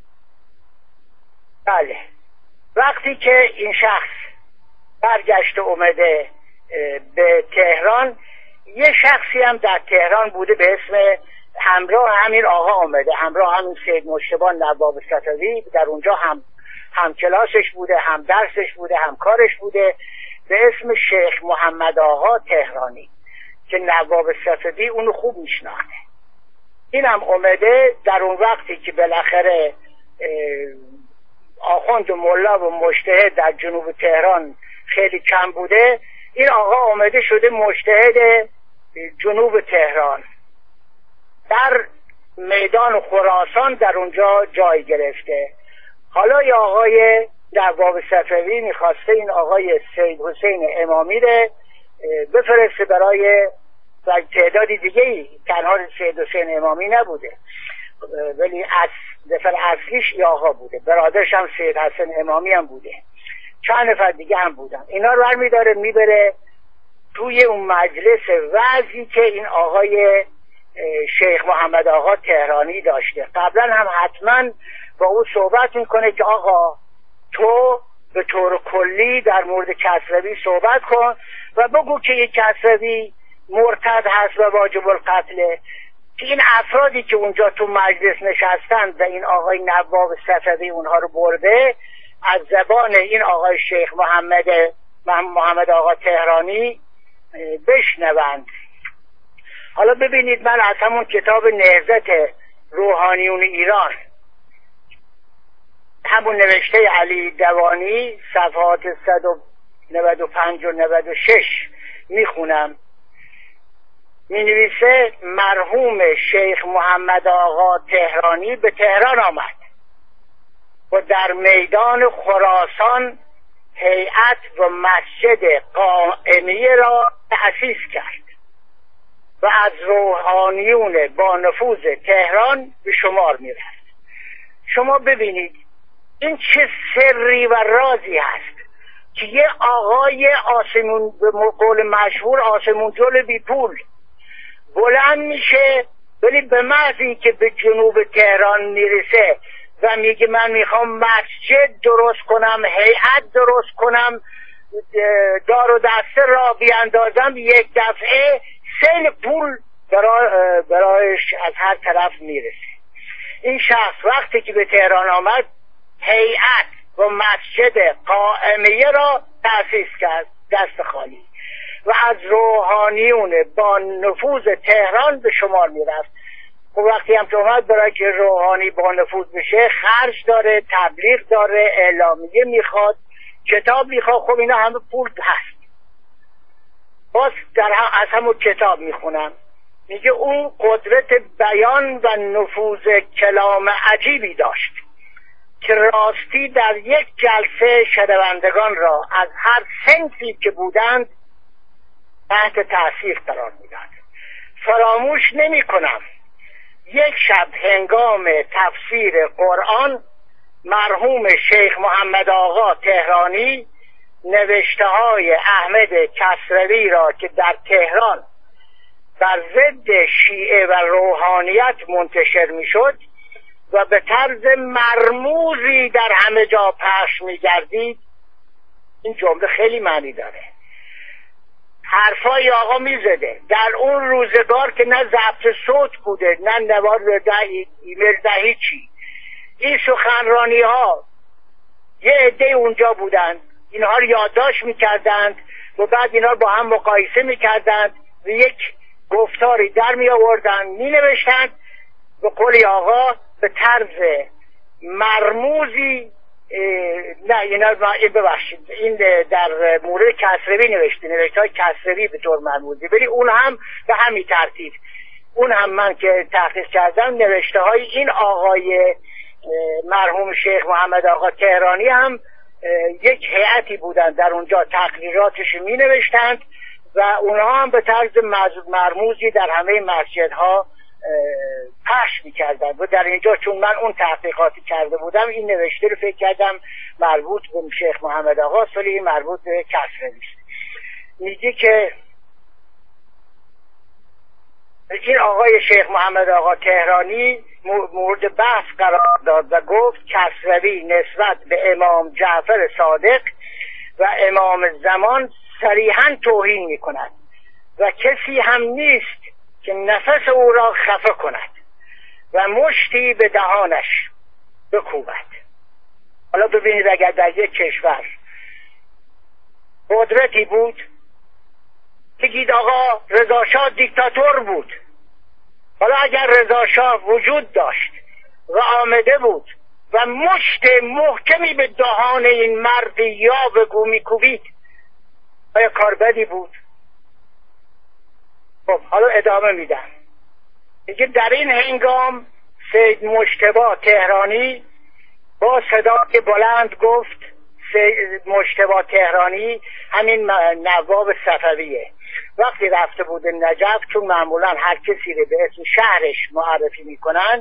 بله، وقتی که این شخص برگشت اومده به تهران، یه شخصی هم در تهران بوده به اسم همراه همین آقا آمده، همراه همین سید مجتبی نواب صفوی، در اونجا هم کلاسش بوده، هم درسش بوده، هم کارش بوده، به اسم شیخ محمد آقا تهرانی که نواب صفوی اونو خوب میشناخته. این هم اومده در اون وقتی که بالاخره آخوند و ملا و مجتهد در جنوب تهران خیلی کم بوده، این آقا اومده شده مجتهد جنوب تهران، در میدان خراسان در اونجا جای گرفته. حالا یه آقای نواب صفوی میخواسته این آقای سید حسین امامی رو بفرسته برای تعدادی دیگه ای، تنها سید حسین امامی نبوده ولی نفر اصلیش این آقا بوده، برادرش هم سید حسن امامی هم بوده، چند نفر دیگه هم بودن. اینا رو برمی داره میبره توی اون مجلس وعظی که این آقای شیخ محمد آقا تهرانی داشته. قبلا هم حتما با او صحبت میکنه که آقا تو به طور کلی در مورد کسروی صحبت کن و بگو که یک کسروی مرتد هست و واجب القتله، که این افرادی که اونجا تو مجلس نشستن و این آقای نواب صفوی اونها رو برده، از زبان این آقای شیخ محمد آقا تهرانی بشنوند. حالا ببینید، من از همون کتاب نهضت روحانیون ایران، همون نوشته علی دوانی صفحات 195 و 96 میخونم. مینویسه مرحوم شیخ محمد آقا تهرانی به تهران آمد و در میدان خراسان هیئت و مسجد قائمیه را تأسیس کرد و از روحانیون با نفوذ تهران به شمار میرفت. شما ببینید این چه سری و رازی هست که یه آقای آسمون، به قول مشهور آسمون جل بی پول، بلند میشه ولی به محضی که به جنوب تهران میرسه و میگه من میخوام مسجد درست کنم، هیئت درست کنم، دار و دسته را بیاندازم، یک دفعه سیل پول برایش از هر طرف میرسه. این شخص وقتی که به تهران آمد هیئت و مسجد قائمیه را تأسیس کرد دست خالی و از روحانیون با نفوذ تهران به شمار میرفت. و وقتی هم که اومد برای که روحانی با نفوذ بشه خرج داره، تبلیغ داره، اعلامیه میخواد، کتاب میخواد، خب اینا همه پول هست. باز از همون کتاب میخونم، میگه اون قدرت بیان و نفوذ کلام عجیبی داشت که راستی در یک جلسه شنوندگان را از هر صنفی که بودند تحت تأثیر قرار میداد. فراموش نمی کنم یک شب هنگام تفسیر قرآن مرحوم شیخ محمد آقا تهرانی نوشته های احمد کسروی را که در تهران بر ضد شیعه و روحانیت منتشر می شد و به طرز مرموزی در همه جا پخش می گردید. این جمله خیلی معنی داره. حرفای آقا می زده در اون روزگار که نه ضبط صوت بوده، نه نوار ایمیل، نه هیچی. این سخنرانی ها یه عده اونجا بودند، اینها رو یادداشت میکردند و بعد اینها رو با هم مقایسه میکردند و یک گفتاری در می آوردند، می نوشتند. به قول آقا به طرز مرموزی نه اینا ببخشید، این در مورد کسروی نوشته های کسروی به طور مرموزی، ولی اون هم به همین ترتیب، اون هم من که تحقیق کردم نوشته های این آقای مرحوم شیخ محمد آقا تهرانی هم یک هیئتی بودن در اونجا تقریراتش می نوشتند و اونها هم به طرز مرموزی در همه مسجدها پخش می‌کردن و در اینجا چون من اون تحقیقاتی کرده بودم این نوشته رو فکر کردم مربوط به شیخ محمد آقا، ولی مربوط به کسروی است. میگه که این آقای شیخ محمد آقا تهرانی مورد بحث قرار داد و گفت کسروی نسبت به امام جعفر صادق و امام زمان صریحاً توهین می‌کند و کسی هم نیست که نفس او را خفه کند و مشتی به دهانش بکوبد. حالا ببینید اگر در یک کشور قدرتی بود، بگید آقا رضا شاه دیکتاتور بود، حالا اگر رضا شاه وجود داشت و آمده بود و مشت محکمی به دهان این مرد یا بگو میکوبید، آیا کار بدی بود؟ خب حالا ادامه میدم. میگه در این هنگام سید مجتبی تهرانی با صدای بلند گفت، سید مجتبی تهرانی همین نواب صفویه، وقتی رفته بود نجف، چون معمولا هر کسی رو به اسم شهرش معرفی میکنن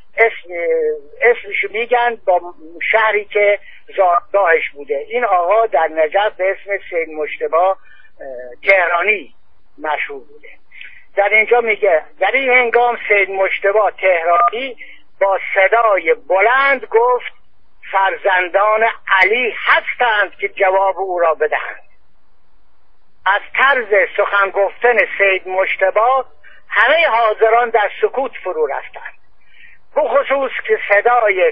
اسمشو میگن با شهری که زادگاهش بوده. این آقا در نجف به اسم سید مجتبی تهرانی مشهور بوده. در اینجا میگه در این هنگام سید مجتبی تهرانی با صدای بلند گفت فرزندان علی هستند که جواب او را بدهند. از طرز سخن گفتن سید مجتبی همه حاضران در سکوت فرو رفتند، بخصوص که صدای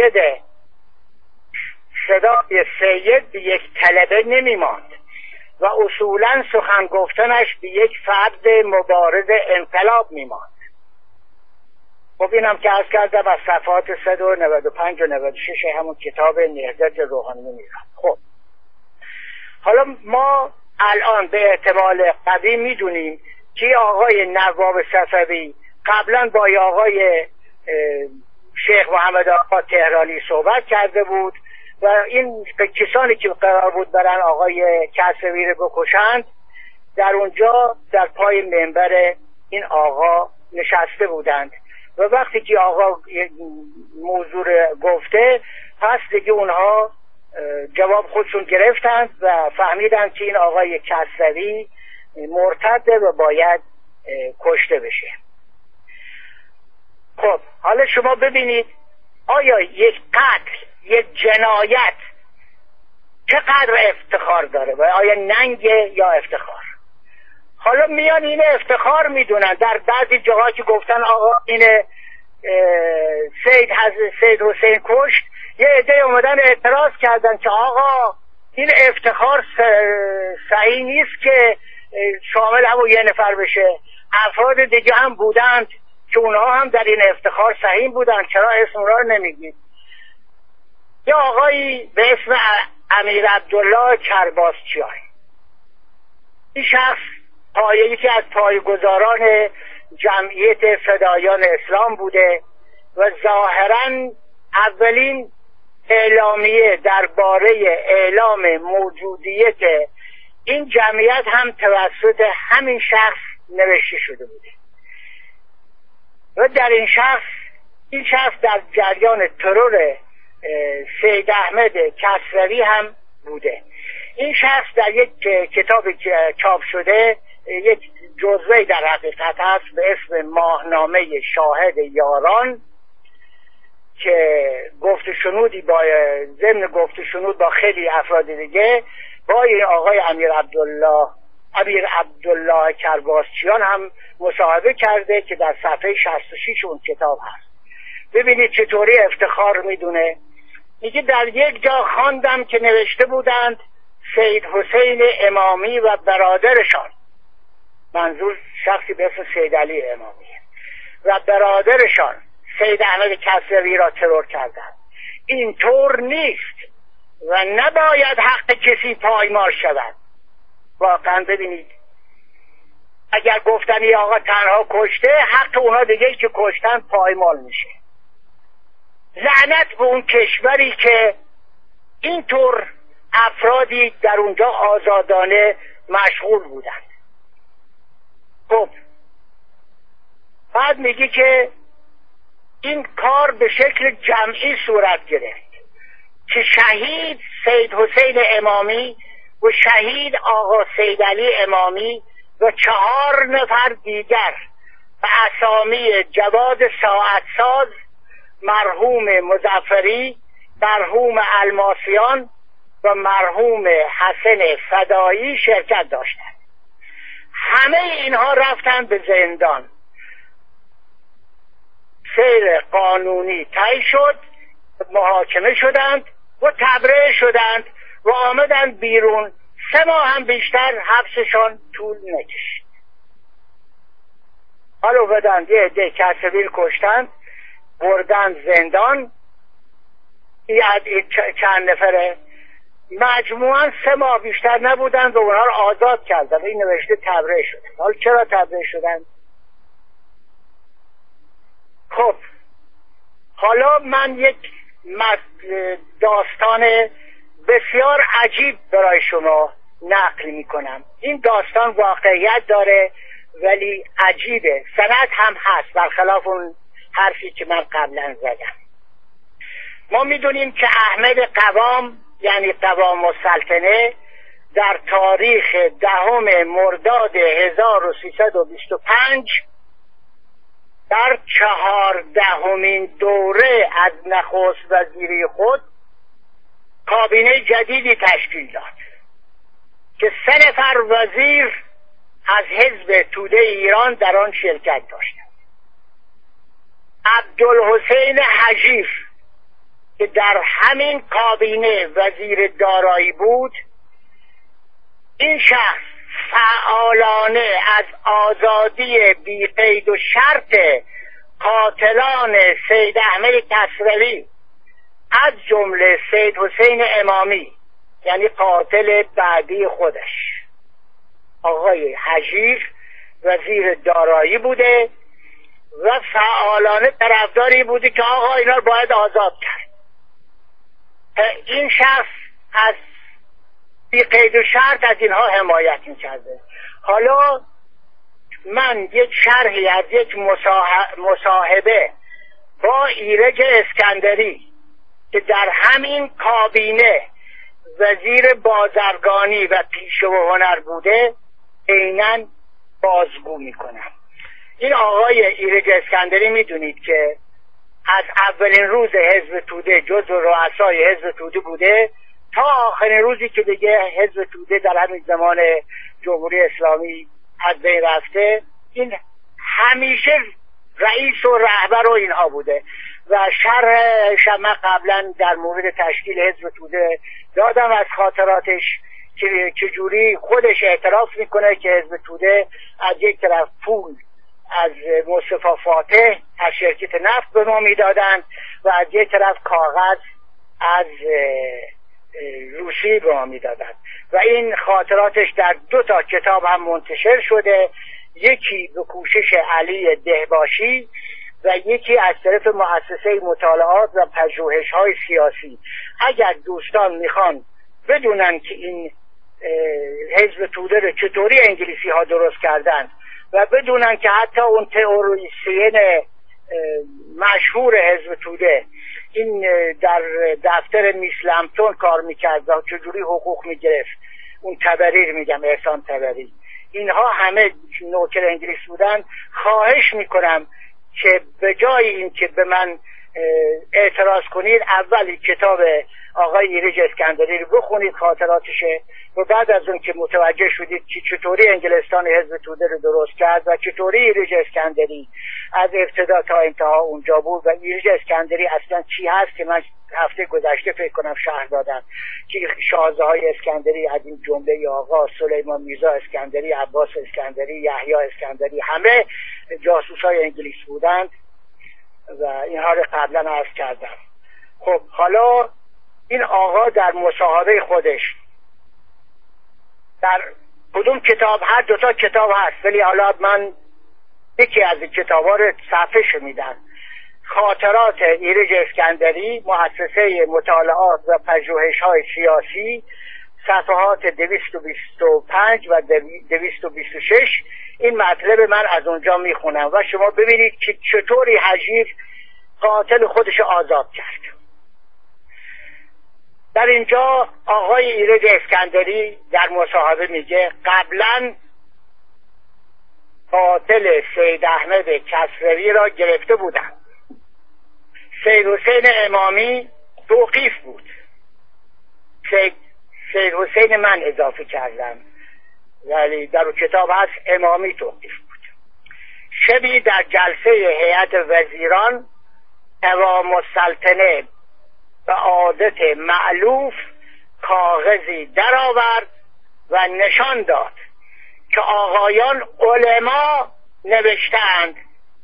سید به یک طلبه نمی ماند و اصولا سخن گفتنش به یک فرد مبارز انقلاب می ماند. خب اینم که عرض کردم از صفحات 195 و 96 همون کتاب نهضت روحانی میرم. خب حالا ما الان به احتمال قوی میدونیم که آقای نواب صفوی قبلا با آقای شیخ محمد آقا تهرانی صحبت کرده بود و این کسانی که قرار بود برن آقای کسروی رو بکشند در اونجا در پای منبر این آقا نشسته بودند و وقتی که آقا موضوع گفته پس دیگه اونها جواب خودشون گرفتند و فهمیدند که این آقای کسروی مرتده و باید کشته بشه. خب حالا شما ببینید آیا یک قتل، یک جنایت چقدر افتخار داره و آیا ننگه یا افتخار؟ حالا میان این افتخار میدونن. در بعضی جاها که گفتن آقا این سید حسین کشت، یه عده اومدن اعتراض کردن که آقا این افتخار صحیح نیست که شامل همون یه نفر بشه، افراد دیگه هم بودند که اونها هم در این افتخار صحیح بودن، چرا اسم اونها رو نمیگید؟ یه آقایی به اسم امیر عبدالله کرباسچیان، این شخص یکی از پایه‌گذاران جمعیت فدایان اسلام بوده و ظاهراً اولین اعلامیه درباره اعلام موجودیت این جمعیت هم توسط همین شخص نوشته شده بوده و در این شخص در جریان ترور سید احمد کسروی هم بوده. این شخص در یک کتاب چاپ شده، یک جزوه در حقیقت هست به اسم ماهنامه شاهد یاران، که ضمن گفت شنود با خیلی افراد دیگه با این آقای امیر عبدالله کرباسچیان هم مصاحبه کرده که در صفحه 66 اون کتاب هست. ببینید چطوری افتخار میدونه. میگه در یک جا خواندم که نوشته بودند سید حسین امامی و برادرشان، منظور شخصی به اسم سید علی امامی، و برادرشان سید احمد کسروی را ترور کردند. این طور نیست و نباید حق کسی پایمال شود. واقعا ببینید اگر گفتن ای آقا تنها کشته، حق اونا دیگه که کشتن پایمال میشه. لعنت به اون کشوری که اینطور افرادی در اونجا آزادانه مشغول بودند. خب بعد میگی که این کار به شکل جمعی صورت گرفت که شهید سید حسین امامی و شهید آقا سید علی امامی و 4 نفر دیگر به اسامی جواد ساعتساز، مرحوم مظفری، مرحوم الماسیان و مرحوم حسن فدایی شرکت داشتند. همه اینها رفتند به زندان. سیر قانونی طی شد، محاکمه شدند و تبرئه شدند و آمدند بیرون. 3 ماه هم بیشتر حبسشان طول نکشید. حالا بدند یه عده کسبیل کشتند، بردند زندان. چند نفره مجموعاً 3 ماه بیشتر نبودند و اونها رو آزاد کردند. این نوشته تبرئه شدند. حالا چرا تبرئه شدند؟ خب حالا من یک داستان بسیار عجیب برای شما نقل می کنم. این داستان واقعیت داره ولی عجیبه. سند هم هست برخلاف اون حرفی که من قبلا زدم. ما میدونیم که احمد قوام یعنی قوام السلطنه در تاریخ 10 مرداد 1325 در 14مین دوره از نخست وزیری خود کابینه جدیدی تشکیل داد که 3 نفر وزیر از حزب توده ایران در آن شرکت داشتند. عبدالحسین حجیر که در همین کابینه وزیر دارایی بود، این شخص فعالانه از آزادی بی قید و شرط قاتلان سید احمد کسروی از جمله سید حسین امامی یعنی قاتل بعدی خودش، آقای حجیر وزیر دارایی بوده و فعالانه طرفداری بوده که آقا اینا رو باید آزاد کرد. این شخص از بی قید و شرط از اینها حمایت می‌کرده. حالا من یک شرحی از یک مصاحبه با ایرج اسکندری که در همین کابینه وزیر بازرگانی و پیشه و هنر بوده عیناً بازگو میکنم. این آقای ایرج اسکندری میدونید که از اولین روز حزب توده جزو رؤسای حزب توده بوده تا آخرین روزی که دیگه حزب توده در همین زمان جمهوری اسلامی از بین رفته. این همیشه رئیس و رهبر و اینها بوده و شرحش من قبلا در مورد تشکیل حزب توده دادم از خاطراتش که چجوری خودش اعتراف میکنه که حزب توده از یک طرف پول از مصطفی فاتح از شرکت نفت به ما میدادند و از یک طرف کاغذ از روسی به ما میدادند و این خاطراتش در 2 کتاب هم منتشر شده، یکی به کوشش علی دهباشی و یکی از طرف مؤسسه مطالعات و پژوهش‌های سیاسی. اگر دوستان میخوان بدونن که این حزب توده رو چطوری انگلیسی ها درست کردن و بدونن که حتی اون تئوریسین مشهور حزب توده این در دفتر میسلمتون کار میکرد و چجوری حقوق میگرفت، اون تبریر میگم احسان تبریر، اینها همه نوکر انگلیس بودن. خواهش میکنم که به جای این که به من اعتراض کنید اولی کتاب آقای ایرج اسکندری رو بخونید خاطراتشه و بعد از اون که متوجه شدید که چطوری انگلستان حزب توده رو درست کرد و چطوری ایرج اسکندری از ابتدا تا انتها اونجا بود و ایرج اسکندری اصلا چی هست که من هفته گذشته فکر کنم شرح دادم که شازده های اسکندری از این جمله آقا سلیمان میرزا اسکندری، عباس اسکندری، یحیی اسکندری همه جاسوس های انگلیس بودند و اینها رو قبلا عرض کردم. خب حالا این آقا در مصاحبه خودش در کدوم کتاب، هر دوتا کتاب هست ولی حالا من یکی از این کتابا رو صفحه شمیدم، خاطرات ایرج اسکندری، مؤسسه مطالعات و پژوهش‌های سیاسی، صفحات 225 و 226. این مطلب من از اونجا میخونم و شما ببینید که چطوری هژیر قاتل خودش آزاد کرد. در اینجا آقای ایرج اسکندری در مصاحبه میگه قبلا قاتل سید احمد کسروی را گرفته بودند. سید حسین امامی توقیف بود. سید حسین من اضافه کردم ولی در کتاب هست امامی توقیف بود. شبی در جلسه هیئت وزیران قوام السلطنه به عادت مألوف کاغذی درآورد و نشان داد که آقایان علما نوشتند.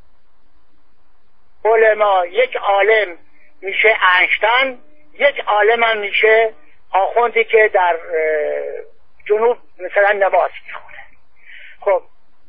علما، یک عالم میشه انشتن، یک عالم هم میشه آخوندی که در جنوب مثلا نماز میخونه. خب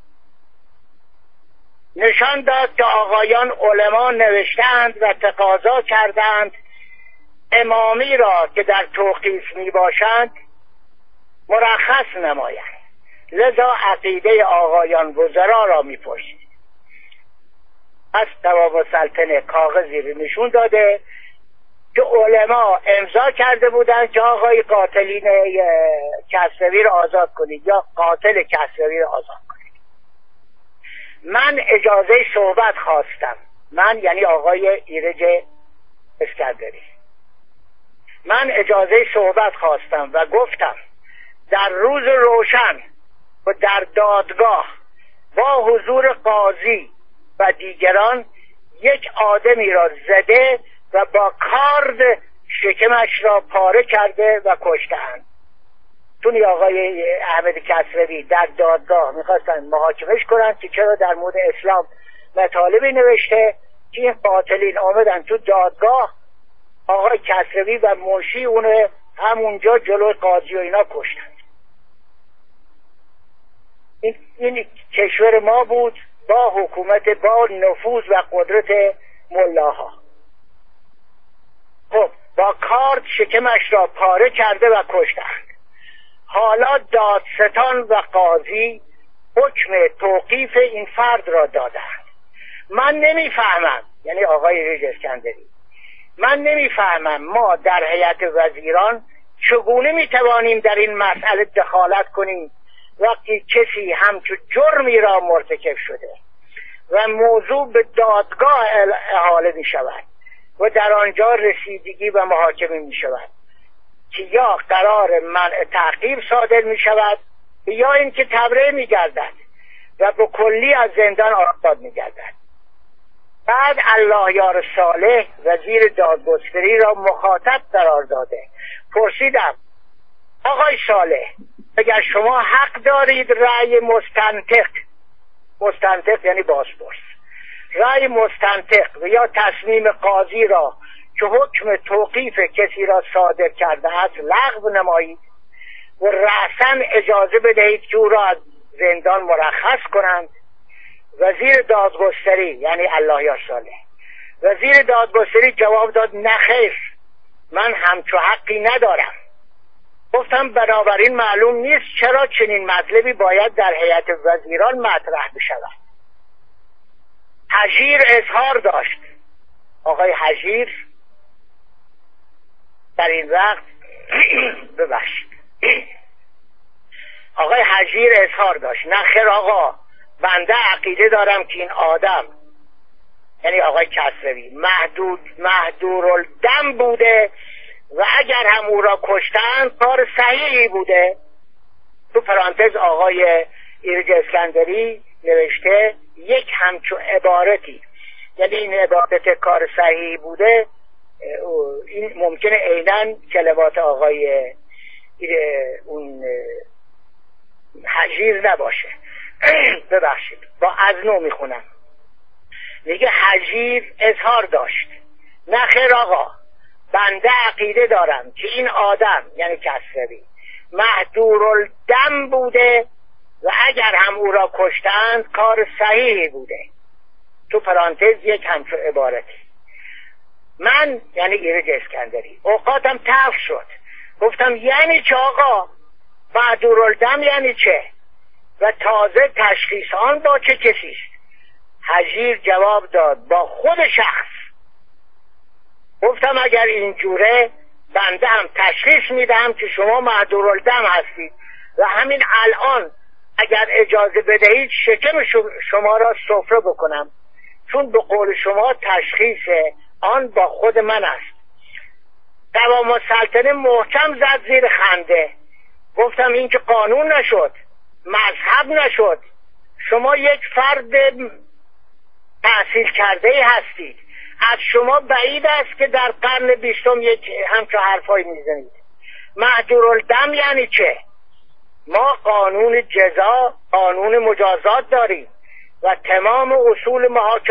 نشان داد که آقایان علما نوشتند و تقاضا کردند امامی را که در توقیف می باشند مرخص نمایند. لذا عقیده آقایان وزرا را می پرسید. از قوام السلطنه کاغذی رو نشون داده که علما امضا کرده بودند که آقای قاتلین کسروی را آزاد کنید یا قاتل کسروی را آزاد کنید. من اجازه صحبت خواستم، من یعنی آقای ایرج اسکندری، من اجازه صحبت خواستم و گفتم در روز روشن و در دادگاه با حضور قاضی و دیگران یک آدمی را زده و با کارد شکمش را پاره کرده و کشتند. چون آقای احمد کسروی در دادگاه میخواستن محاکمش کنند که چرا در مورد اسلام مطالبی نوشته که این قاتلین آمدن تو دادگاه آقای کسروی و منشی اونه همونجا جلوی قاضی و اینا کشتند. این کشور ما بود با حکومت با نفوذ و قدرت ملاها. خب با کارد شکمش را پاره کرده و کشتند. حالا دادستان و قاضی حکم توقیف این فرد را دادند. من نمیفهمم، یعنی آقای ایرج اسکندری، من نمیفهمم ما در هیئت وزیران چگونه میتوانیم در این مسئله دخالت کنیم وقتی کسی همچون جرمی را مرتکب شده و موضوع به دادگاه احاله می شود و در آنجا رسیدگی و محاکمه می شود که یا قرار منع تعقیب صادر می شود یا اینکه تبرئه می گردد و به کلی از زندان آزاد می گردد. بعد الله یار صالح وزیر دادگستری را مخاطب قرار داده. پرسیدم آقای صالح اگر شما حق دارید رأی مستنطق یعنی بازپرس، رأی مستنطق و یا تصمیم قاضی را که حکم توقیف کسی را صادر کرده است لغو نمایید و رأساً اجازه بدهید که او را از زندان مرخص کنند. وزیر دادگستری یعنی الله یار صالح، وزیر دادگستری جواب داد نه خیر، من همچو حقی ندارم. گفتم بنابراین معلوم نیست چرا چنین مطلبی باید در هیئت وزیران مطرح بشود. هژیر اظهار داشت، آقای هژیر در این وقت ببخشید آقای هژیر اظهار داشت نه خیر آقا، بنده عقیده دارم که این آدم یعنی آقای کسروی مهدورالدم بوده و اگر هم او را کشتن کار صحیحی بوده. تو پرانتز آقای ایرج اسکندری نوشته یک همچون عبارتی، یعنی این عبارت کار صحیحی بوده، این ممکنه عیناً کلمات آقای اون هژیر نباشه. ببخشید با ازنو میخونم. میگه هژیر اظهار داشت نه خیر آقا، بنده عقیده دارم که این آدم یعنی کسروی مهدورالدم بوده و اگر هم او را کشتند کار صحیحی بوده. تو پرانتز یک همچون عبارتی. من یعنی ایرج اسکندری اوقاتم تلخ شد. گفتم یعنی چه آقا؟ مهدورالدم یعنی چه؟ و تازه تشخیص آن با چه کسی است؟ هجیر جواب داد با خود شخص. گفتم اگر اینجوره بنده هم تشخیص میدم که شما مهدورالدم هستید و همین الان اگر اجازه بدهید شکم شما را سفره بکنم، چون به قول شما تشخیص آن با خود من است. قوام السلطنه محکم زد زیر خنده. گفتم این که قانون نشد، مذهب نشد، شما یک فرد تحصیل کرده هستید، از شما بعید است که در قرن 20 یک همچه حرفایی میزنید. مهدورالدم یعنی چه؟ ما قانون جزا، قانون مجازات داریم و تمام اصول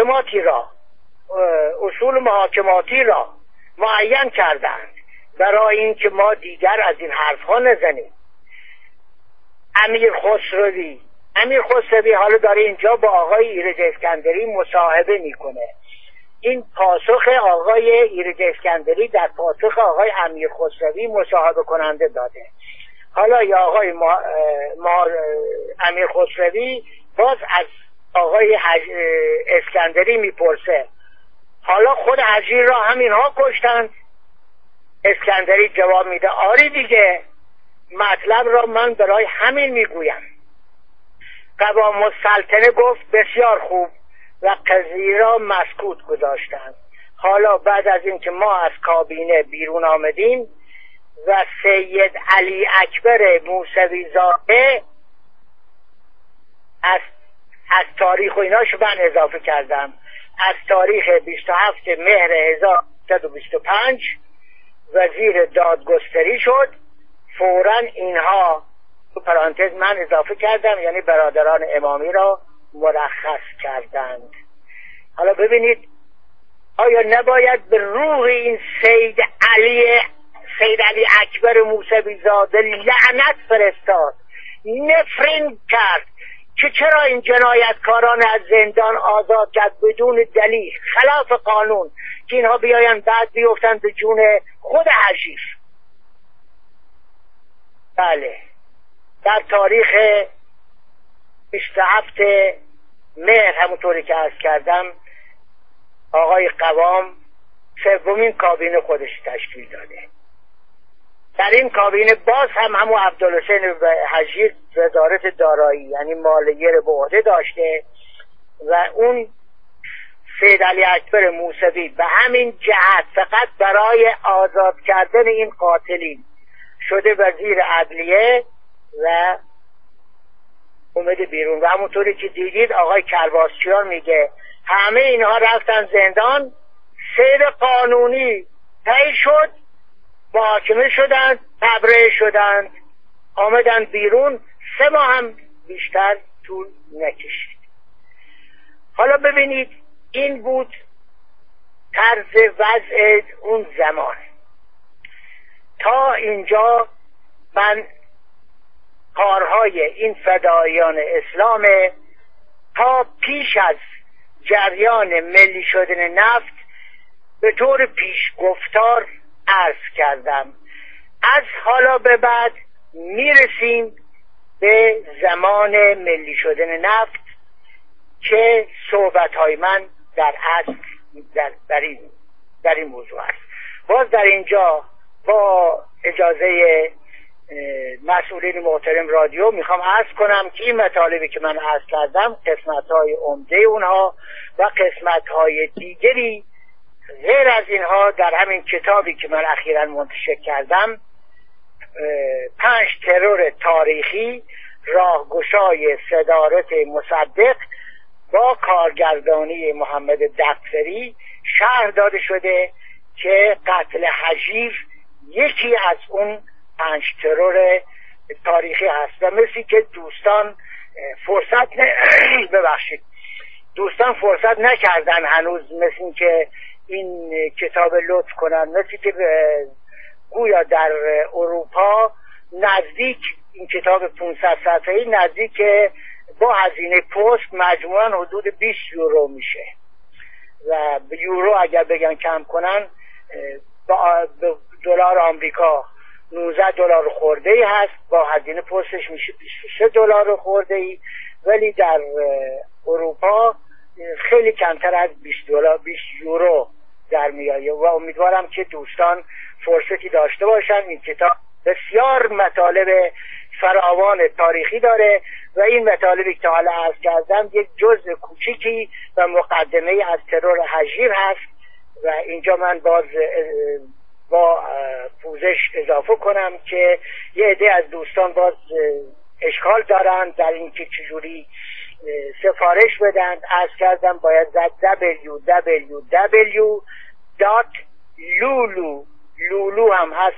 محاکماتی را معین کردند برای اینکه ما دیگر از این حرفها نزنیم. امیر خسروی حالا داره اینجا با آقای ایرج اسکندری مصاحبه میکنه. این پاسخ آقای ایرج اسکندری در پاسخ آقای امیر خسروی مصاحبه کننده داده. حالا یا آقای امیر خسروی باز از آقای اسکندری میپرسه حالا خود هجیر را همینها کشتند؟ اسکندری جواب میده آری دیگه، مطلب را من برای همین میگویم. قوام السلطنه گفت بسیار خوب و قضیه را مسکوت گذاشتند. حالا بعد از اینکه ما از کابینه بیرون آمدیم و سید علی اکبر موسوی زاده از تاریخ و ایناشو من اضافه کردم، از تاریخ 27 مهر 1325 وزیر دادگستری شد. فوراً اینها تو پرانتز من اضافه کردم یعنی برادران امامی را مرخص کردند. حالا ببینید آیا نباید به روح این سید علی اکبر موسوی زاده لعنت فرستاد، نفرین کرد که چرا این جنایتکاران از زندان آزاد کرد بدون دلیل خلاف قانون که اینها بیاین بعد بیفتن به جون خود هجیر. بله، در تاریخ 27 مهر همونطوری که عرض کردم آقای قوام سومین کابینه خودش تشکیل داده. در این کابینه باز هم همون عبدالحسین هجیر وزارت دارایی یعنی مالیه رو به عهده داشته و اون سید علی اکبر موسوی به همین جهت فقط برای آزاد کردن این قاتلین شده وزیر عدلیه و اومده بیرون. و همونطوری که دیدید آقای کرباسچیان میگه همه اینها رفتن زندان، سیر قانونی طی شد، محاکمه شدند، تبرئه شدند، آمدن بیرون، 3 ماه هم بیشتر طول نکشید. حالا ببینید این بود طرز وضع اون زمان. تا اینجا من کارهای این فدایان اسلام تا پیش از جریان ملی شدن نفت به طور پیشگفتار عرض کردم. از حالا به بعد میرسیم به زمان ملی شدن نفت که صحبت‌های من در اصل در این موضوع است. باز در اینجا با اجازه مسئولین محترم رادیو میخوام عرض کنم که این مطالبی که من عرض کردم قسمت‌های عمده اونها و قسمت‌های دیگری غیر از اینها در همین کتابی که من اخیراً منتشر کردم 5 ترور تاریخی راهگشای صدارت مصدق با کارگردانی محمد دغفری شرح داده شده که قتل هجیر یکی از اون 5 ترور تاریخی هست و مثل که دوستان فرصت نکردن هنوز مثل که این کتاب لطف کنن، مثل که گویا در اروپا نزدیک این کتاب 500 صفحه‌ای نزدیک با هزینه پست مجموعاً حدود 20 یورو میشه و به یورو اگر بگن کم کنن با دلار آمریکا 19 دلار خورده ای هست، با هزینه پستش میشه 23 دلار خورده ای، ولی در اروپا خیلی کمتر از 20 یورو در میایه و امیدوارم که دوستان فرصتی داشته باشن. این کتاب بسیار مطالب فراوان تاریخی داره و این مطالبی که حالا عرض کردم یک جزء کوچیکی و مقدمه از ترور هژیر هست و اینجا من باز با پوزش اضافه کنم که یه عده از دوستان باز اشکال دارن در اینکه چجوری سفارش بدن. عرض کردم باید زد www.lulu لولو هم هست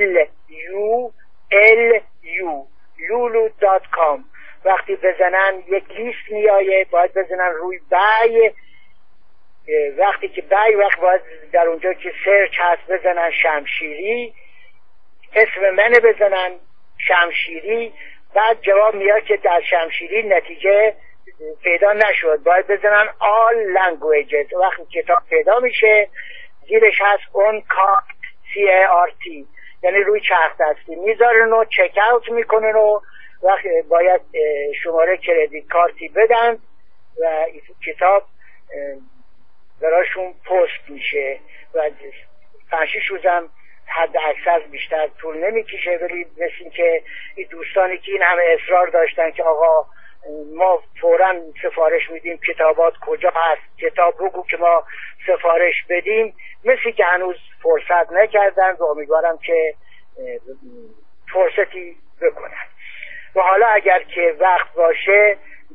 lulu.com. وقتی بزنن یک لیست میایه، باید بزنن روی بای. وقتی که بای وقت باید در اونجا که سرچ هست بزنن شمشیری، اسم منه بزنن شمشیری، بعد جواب میاد که در شمشیری نتیجه پیدا نشد، باید بزنن all languages. وقتی کتاب پیدا میشه زیرش هست on cart CART، یعنی روی چرخ دستی میذارن و چک اوت میکنن و وقتی باید شماره کردیت کارتی بدن و کتاب براشون پست میشه و 5-6 روزم حد اکثر بیشتر طول نمیکشه. ولی مثل این که این دوستانی که این همه اصرار داشتن که آقا ما فوراً سفارش میدیم، کتابات کجا هست، کتاب بگو که ما سفارش بدیم، مثل که هنوز فرصت نکردن و امیدوارم که فرصتی بکنن. و حالا اگر که وقت باشه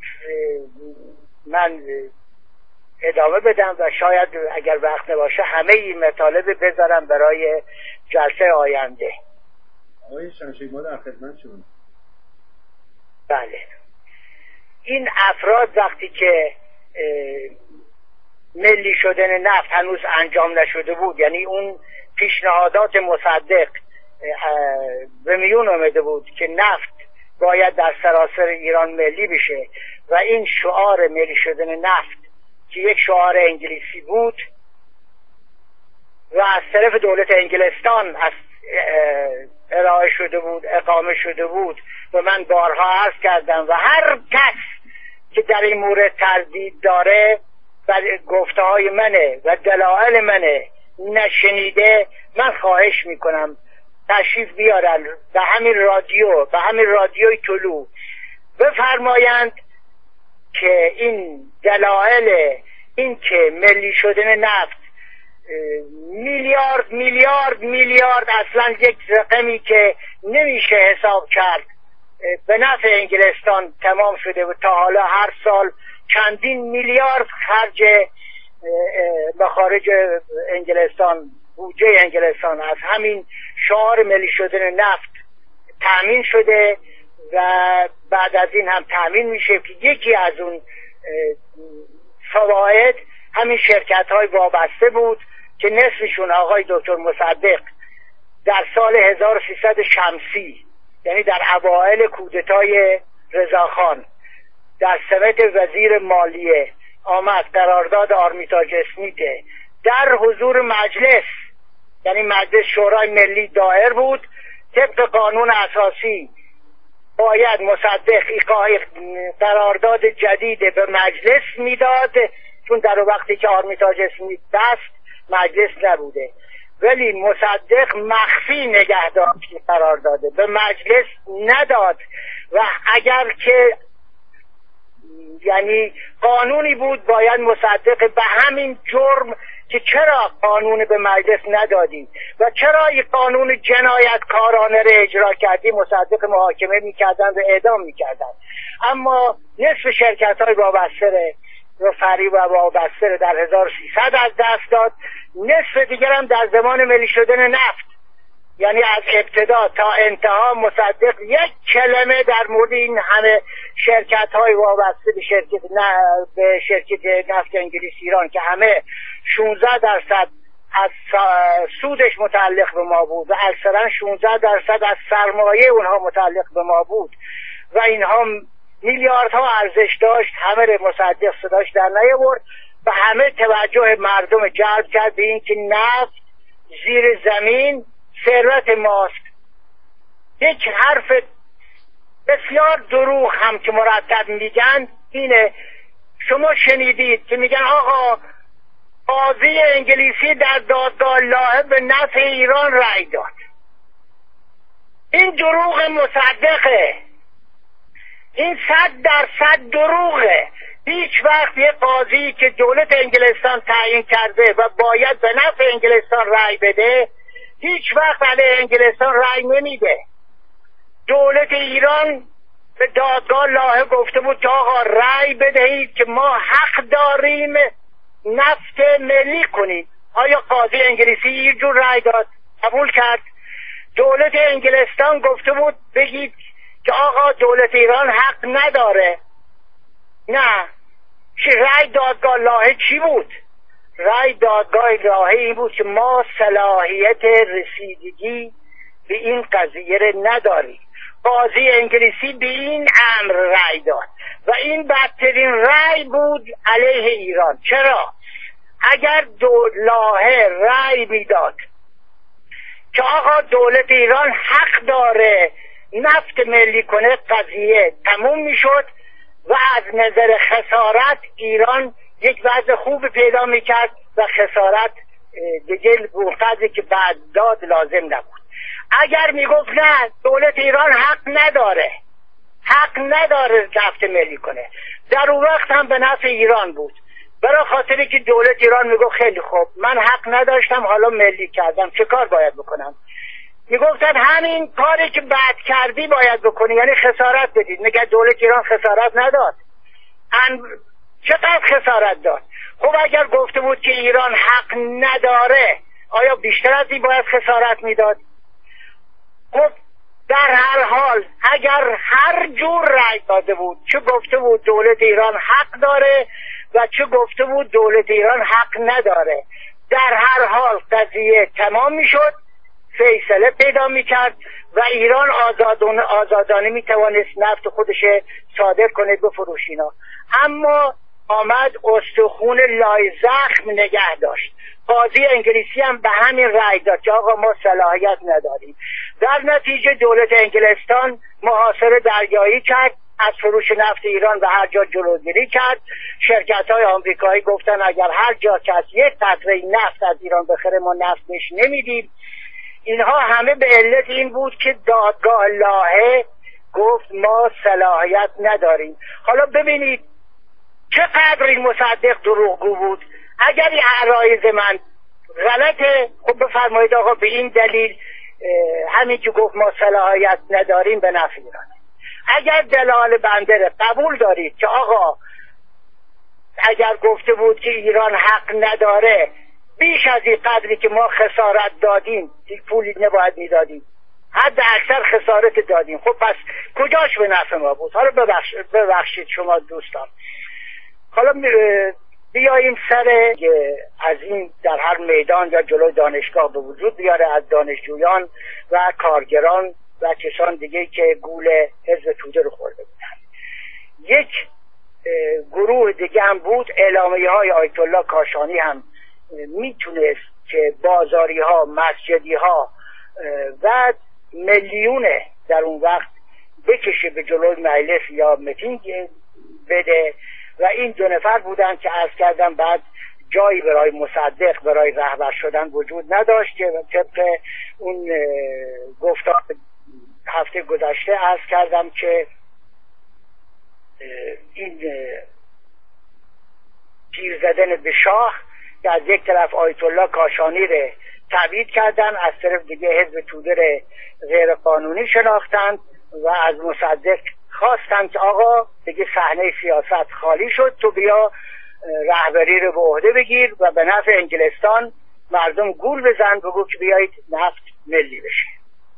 من ادامه بدم و شاید اگر وقت نباشه همه این مطالب بذارم برای جلسه آینده. آقای شمشیر ما در خدمتشون. بله، این افراد وقتی که ملی شدن نفت هنوز انجام نشده بود، یعنی اون پیشنهادات مصدق به میون آمده بود که نفت باید در سراسر ایران ملی بشه و این شعار ملی شدن نفت که یک شعار انگلیسی بود و از طرف دولت انگلستان ارائه شده بود، اقامه شده بود و من بارها عرض کردم و هر کس که در این مورد تردید داره و گفته های منه و دلایل منه نشنیده، من خواهش میکنم تشریف بیارن به همین رادیوی طلوع بفرمایند که این دلایل این که ملی شدن نفت میلیارد اصلا یک رقمی که نمیشه حساب کرد به نفع انگلستان تمام شده و تا حالا هر سال چندین میلیارد خرج مخارج انگلستان، بودجه انگلستان از همین شعار ملی شدن نفت تأمین شده و بعد از این هم تأمین میشه که یکی از اون فواید همین شرکت های وابسته بود که نصفشون آقای دکتر مصدق در سال 1300 شمسی، یعنی در اوائل کودتای رضاخان، در سمت وزیر مالیه آمد قرارداد آرمیتاژ اسمیت در حضور مجلس، یعنی مجلس شورای ملی دایر بود، طبق قانون اساسی باید مصدق قرارداد جدید به مجلس میداد، چون در وقتی که آرمیتاژ اسمیت دست مجلس نبوده، ولی مصدق مخفی نگه داشت قرار داده، به مجلس نداد و اگر که یعنی قانونی بود باید مصدق به همین جرم که چرا قانون به مجلس ندادی و چرا یک قانون جنایتکارانه را اجرا کردی، مصدق محاکمه میکردن و اعدام میکردن. اما نصف شرکت های وابسته و فریب و وابسته در 1300 از دست داد، نصف دیگر هم در زمان ملی شدن نفت، یعنی از ابتدا تا انتها مصدق یک کلمه در مورد این همه شرکت های وابسته به شرکت نفت انگلیس ایران که همه 16% از سودش متعلق به ما بود و اکثرا 16% از سرمایه اونها متعلق به ما بود و اینها میلیاردها ارزش داشت، همه مصدق صداش در نیاورد و همه توجه مردم جلب کرد به این که نفت زیر زمین ثروت ماست. یک حرف بسیار دروغ هم که مرتب میگن اینه، شما شنیدید که میگن آقا قاضی انگلیسی در دادگاه لاهه به نفع ایران رأی داد. این دروغ مصدقه، این 100% دروغه. هیچ وقت یه قاضی که دولت انگلستان تعیین کرده و باید به نفع انگلستان رأی بده هیچ وقت علیه انگلستان رأی نمیده. دولت ایران به دادگاه لاهه گفته بود که آقا رأی بدهید که ما حق داریم نفت ملی کنید. آیا قاضی انگلیسی یه جور رأی داد؟ قبول کرد. دولت انگلستان گفته بود بگید که آقا دولت ایران حق نداره. نه، رأی دادگاه لاهه چی بود؟ رأی دادگاه لاهه این بود که ما صلاحیت رسیدگی به این قضیه نداریم. قاضی انگلیسی به این امر رأی داد و این بدترین رأی بود علیه ایران. چرا؟ اگر لاهه رأی میداد که آقا دولت ایران حق داره نفت ملی کنه قضیه تموم میشد و از نظر خسارت ایران یک وضع خوب پیدا میکرد و خسارت دیگه قضیه که بعد داد لازم نبود. اگر میگفت نه دولت ایران حق نداره نفت ملی کنه، در اون وقت هم به نفع ایران بود، برای خاطری که دولت ایران میگفت خیلی خوب من حق نداشتم حالا ملی کردم چه کار باید بکنم؟ میگفتن همین کاری که بعد کردی باید بکنی، یعنی خسارت بدید. مگر دولت ایران خسارت نداد؟ چقدر خسارت داد؟ خب اگر گفته بود که ایران حق نداره آیا بیشتر از این باید خسارت میداد؟ خب در هر حال اگر هر جور رأی داده بود، چه گفته بود دولت ایران حق داره و چه گفته بود دولت ایران حق نداره، در هر حال قضیه تمام میشد، فیصله پیدا میکرد و ایران آزادانه میتوانست نفت خودش صادر کنه بفروشینا. اما آمد استخون لای زخم نگه داشت. قاضی انگلیسی هم به همین رأی داد که آقا ما صلاحیت نداریم. در نتیجه دولت انگلستان محاصره دریایی کرد، از فروش نفت ایران به هر جا جلوگیری کرد. شرکت‌های آمریکایی گفتن اگر هر جا کسی یک قطره نفت از ایران بخره ما نفت بهش نمیدیم. اینها همه به علت این بود که دادگاه لاهه گفت ما صلاحیت نداریم. حالا ببینید چقدر این مصدق دروغگو بود. اگر این عرایض من غلطه خب بفرمایید آقا به این دلیل همین که گفت ما صلاحیت نداریم به نفع ایران. اگر دلال بنده قبول دارید که آقا اگر گفته بود که ایران حق نداره بیش از این قدری که ما خسارت دادیم پولی نباید میدادیم، حد اکثر خسارت دادیم، خب پس کجاش به نفع ما بود؟ حالا ببخشید شما دوستان، حالا بیاییم سر از این در هر میدان یا جلوی دانشگاه به وجود بیاره از دانشجویان و کارگران و کسان دیگه که گول حزب توده رو خورده بودن. یک گروه دیگه هم بود، اعلامیه های آیت الله کاشانی هم میتونست که بازاری ها، مسجدی ها و میلیونه در اون وقت بکشه به جلوی مجلس یا میتینگ بده و این دو نفر بودن که عرض کردم بعد جایی برای مصدق برای رهبر شدن وجود نداشت که طبق اون گفتار هفته گذشته عرض کردم که این تیر زدن به شاه که از یک طرف آیت الله کاشانی رو تبعید کردن، از طرف دیگه حزب توده رو غیر قانونی شناختند و از مصدق خواستند که آقا دیگه صحنه سیاست خالی شد، تو بیا رهبری رو به عهده بگیر و به نفع انگلستان مردم گول بزن، بگو که بیایید نفت ملی بشه.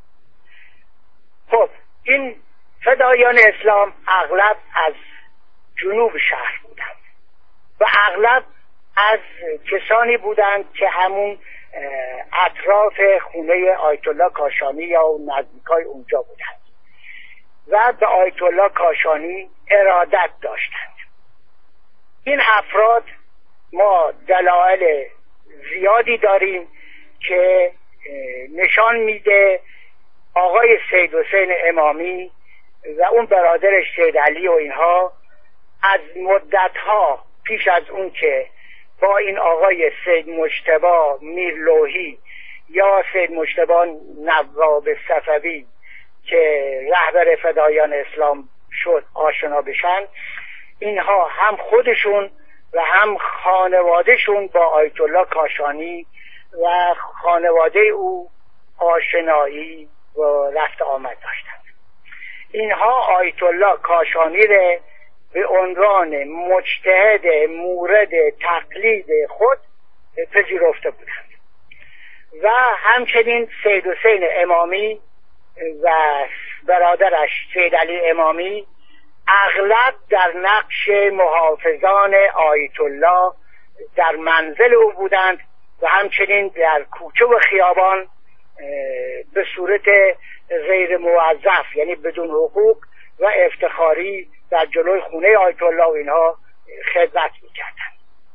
خب این فدایان اسلام اغلب از جنوب شهر بودند و اغلب از کسانی بودند که همون اطراف خونه آیت الله کاشانی یا نزدیکای اونجا بودند و به آیت الله کاشانی ارادت داشتند. این افراد ما دلایل زیادی داریم که نشان میده آقای سید حسین امامی و اون برادرش سید علی و اینها از مدتها پیش از اون که با این آقای سید مجتبی میرلوحی یا سید مجتبی نواب صفوی که رهبر فدایان اسلام شد آشنا بشن، اینها هم خودشون و هم خانوادهشون با آیت الله کاشانی و خانواده او آشنایی و رفت آمد داشتند. اینها آیت الله کاشانی را به عنوان مجتهد مورد تقلید خود پذیرفته بودند و همچنین سید حسین امامی و برادرش سید علی امامی اغلب در نقش محافظان آیت الله در منزل او بودند و همچنین در کوچه و خیابان به صورت غیر موظف، یعنی بدون حقوق و افتخاری در جلوی خونه آیت الله و اینها خدمت میکردند.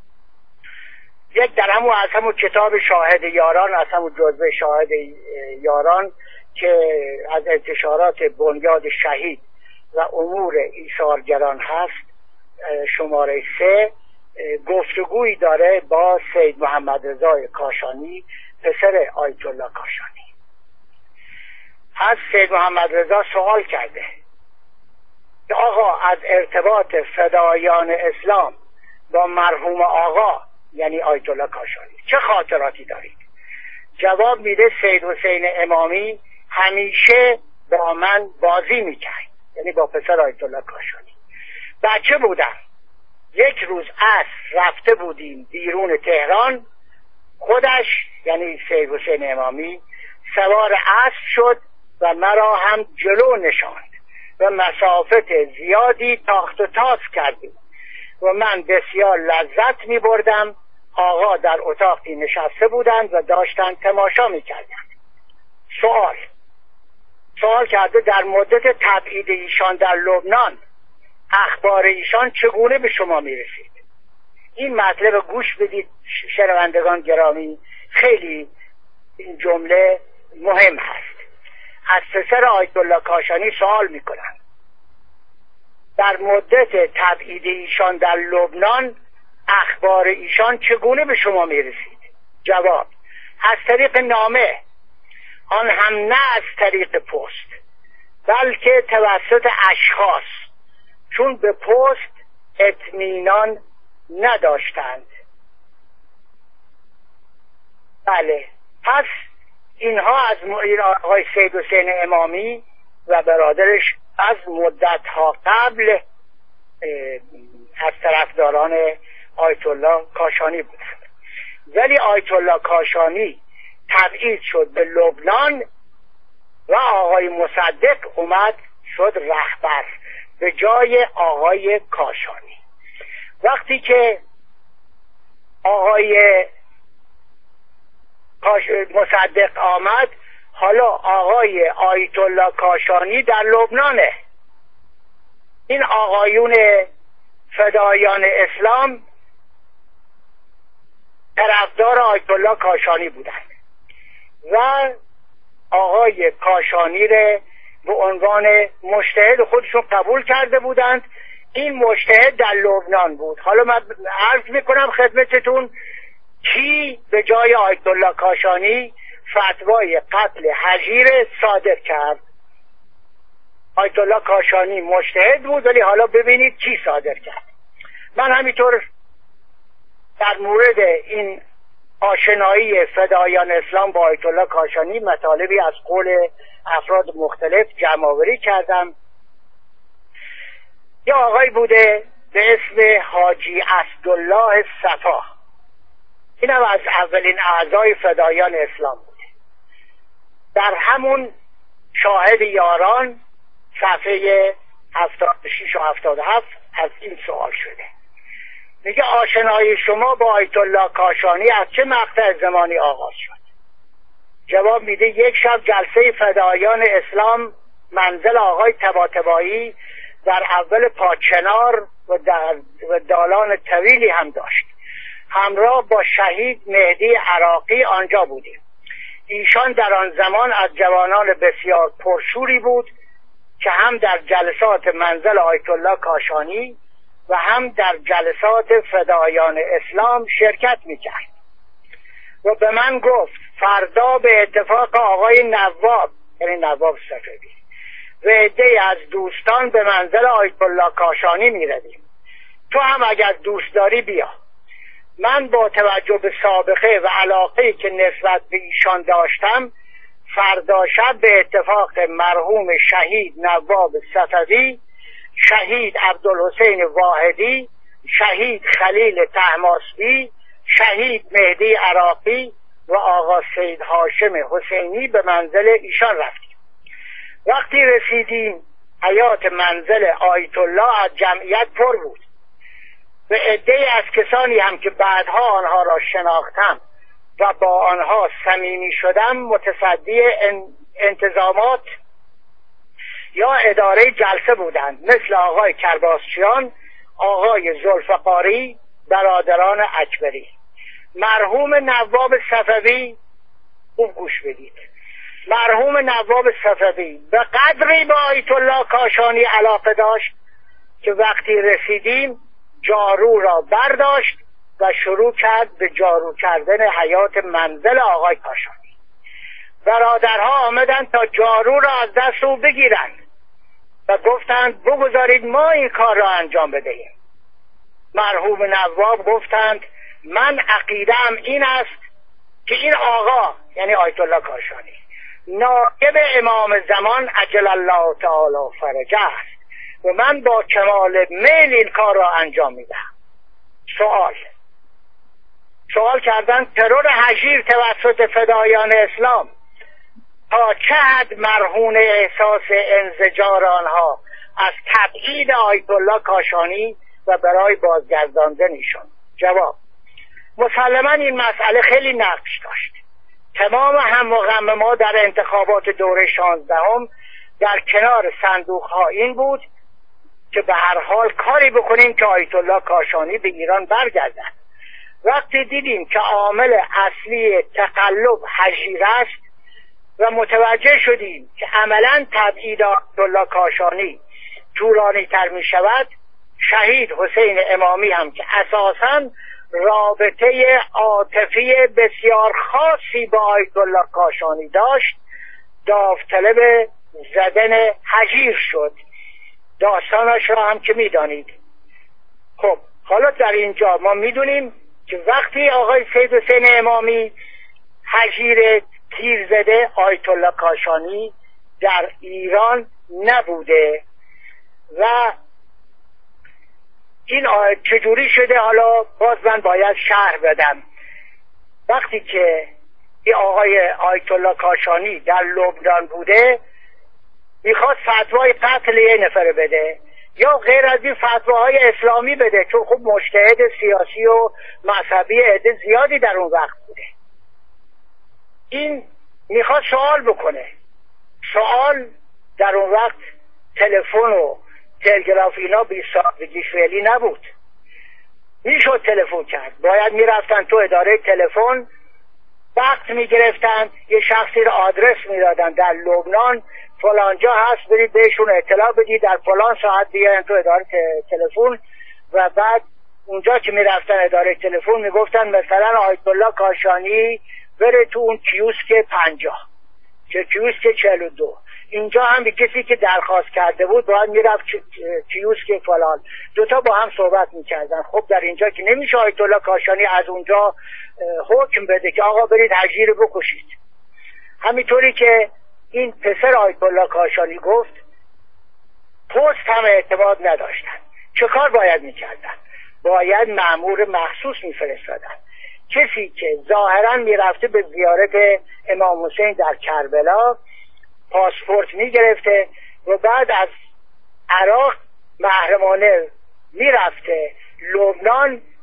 یک در همون کتاب شاهد یاران، از همون جزوه شاهد یاران که از انتشارات بنیاد شهید و امور ایثارگران هست، شماره 3 گفتگویی داره با سید محمد رضا کاشانی پسر آیت الله کاشانی. از سید محمد رضا سوال کرده که آقا از ارتباط فدایان اسلام با مرحوم آقا یعنی آیت الله کاشانی چه خاطراتی دارید؟ جواب میده سید حسین امامی همیشه با من بازی میکرد، یعنی با پسر آیت الله کاشانی. بچه بودم، یک روز عصر رفته بودیم بیرون تهران، خودش یعنی سید حسین امامی سوار اسب شد و مرا هم جلو نشاند و مسافت زیادی تاخت و تاز کردیم و من بسیار لذت می بردم. آقا در اتاقی نشسته بودند و داشتند تماشا می کردند. سوال کرده در مدت تبعید ایشان در لبنان اخبار ایشان چگونه به شما می رسید؟ این مطلب گوش بدید شنوندگان گرامی، خیلی این جمله مهم هست. از پسر آیت الله کاشانی سوال می کنند در مدت تبعید ایشان در لبنان اخبار ایشان چگونه به شما می رسید؟ جواب: از طریق نامه، آن هم نه از طریق پست بلکه توسط اشخاص، چون به پست اطمینان نداشتند. بله، پس اینها از آقای سید حسین امامی و برادرش از مدتها قبل از طرفداران آیت الله کاشانی بودند. ولی آیت الله کاشانی تبعید شد به لبنان و آقای مصدق اومد شد رهبر به جای آقای کاشانی. وقتی که آقای مصدق آمد، حالا آقای آیت الله کاشانی در لبنانه. این آقایون فدایان اسلام طرفدار آیت الله کاشانی بودند و آقای کاشانی را به عنوان مجتهد خودشون قبول کرده بودند. این مجتهد در لبنان بود. حالا من عرض میکنم خدمتتون کی به جای آیت الله کاشانی فتوای قتل هجیر صادر کرد. آیت الله کاشانی مجتهد بود، ولی حالا ببینید کی صادر کرد. من همینطور در مورد این آشنایی فدایان اسلام با آیت الله کاشانی مطالبی از قول افراد مختلف جمع‌آوری کردم. یه آقای بوده به اسم حاجی اسدالله صفا، این هم از اولین اعضای فدایان اسلام بوده. در همون شاهد یاران صفحه 76 و 77 از این سوال شده. میگه آشنایی شما با آیت الله کاشانی از چه مقطع زمانی آغاز شد؟ جواب میده یک شب جلسه فدایان اسلام منزل آقای طباطبایی در اول پاچنار و دالان طویلی هم داشت. همراه با شهید مهدی عراقی آنجا بودیم. ایشان در آن زمان از جوانان بسیار پرشوری بود که هم در جلسات منزل آیت الله کاشانی و هم در جلسات فدایان اسلام شرکت میکرد و به من گفت فردا به اتفاق آقای نواب، یعنی نواب صفوی، و عده‌ای از دوستان به منزل آیت الله کاشانی میرویم. تو هم اگر دوست داری بیا. من با توجه به سابقه و علاقه‌ای که نسبت به ایشان داشتم فردا شب به اتفاق مرحوم شهید نواب صفوی، شهید عبدالحسین واحدی، شهید خلیل طهماسبی، شهید مهدی عراقی و آقا سید هاشم حسینی به منزل ایشان رفتیم. وقتی رسیدیم حیاط منزل آیت الله از جمعیت پر بود و عده‌ای از کسانی هم که بعدها آنها را شناختم و با آنها صمیمی شدم متصدی انتظامات یا اداره جلسه بودند، مثل آقای کرباسچیان، آقای ذوالفقاری، برادران اکبری. مرحوم نواب صفوی، خوب گوش بدید، مرحوم نواب صفوی به قدری با آیت الله کاشانی علاقه داشت که وقتی رسیدیم جارو را برداشت و شروع کرد به جارو کردن حیاط منزل آقای کاشانی. برادرها آمدند تا جارو را از دست او بگیرند و گفتند بگذارید ما این کار را انجام بدهیم. مرحوم نواب گفتند من عقیده‌ام این است که این آقا، یعنی آیت الله کاشانی، نائب امام زمان عجل الله تعالی فرجه است و من با کمال میل این کار را انجام میدم. سوال کردن ترور هژیر توسط فدایان اسلام تا چه حد مرهون احساس انزجار آنها از تبعید آیت الله کاشانی و برای بازگرداندنشان؟ جواب: مسلما این مسئله خیلی نقش داشت. تمام هم و غم ما در انتخابات دوره 16 در کنار صندوق ها این بود که به هر حال کاری بکنیم که آیت الله کاشانی به ایران برگردد. وقتی دیدیم که عامل اصلی تقلب هژیر است و متوجه شدیم که عملا تبعید آیت الله کاشانی طولانی تر می شود، شهید حسین امامی هم که اساساً رابطه عاطفی بسیار خاصی با آیت الله کاشانی داشت، داوطلب زدن هژیر شد. داستانش را هم که میدانید. خب حالا در اینجا ما میدونیم که وقتی آقای سید حسین امامی هژیر تیر زده، آیت الله کاشانی در ایران نبوده و این چجوری شده حالا باز من باید شرح بدم. وقتی که این آقای آیت الله کاشانی در لبنان بوده میخواست فتوای قتل یه نفر بده یا غیر از این فتواهای اسلامی بده، چون خب مجتهد سیاسی و مذهبی عده زیادی در اون وقت بوده. این میخواست سوال بکنه. سوال در اون وقت تلفن و تلگراف اینا بی سادگی فعلی نبود. میشد تلفن کرد، باید میرفتن تو اداره تلفن، وقت میگرفتن، یه شخصی رو آدرس میدادن در لبنان، فلانجا هست، برید بهشون اطلاع بدید در فلان ساعت بیاین تو اداره تلفن. و بعد اونجا که میرفتن اداره تلفن میگفتن مثلا آیت الله کاشانی بره تو اون کیوسک 50 که کیوسک 42. اینجا هم به کسی که درخواست کرده بود باید میرفت کیوسک فلان. دوتا با هم صحبت میکردن. خب در اینجا که نمیشه آیت الله کاشانی از اونجا حکم بده که آقا برید هژیر رو بکشید. همینطوری که این پسر آیت الله کاشانی گفت، پست هم اعتماد نداشتن. چه کار باید میکردن؟ باید مأمور مخصوص میفرستادن، کسی که ظاهرا میرفته به زیارت امام حسین در کربلا، پاسپورت میگرفته و بعد از عراق محرمانه میرفته لبنان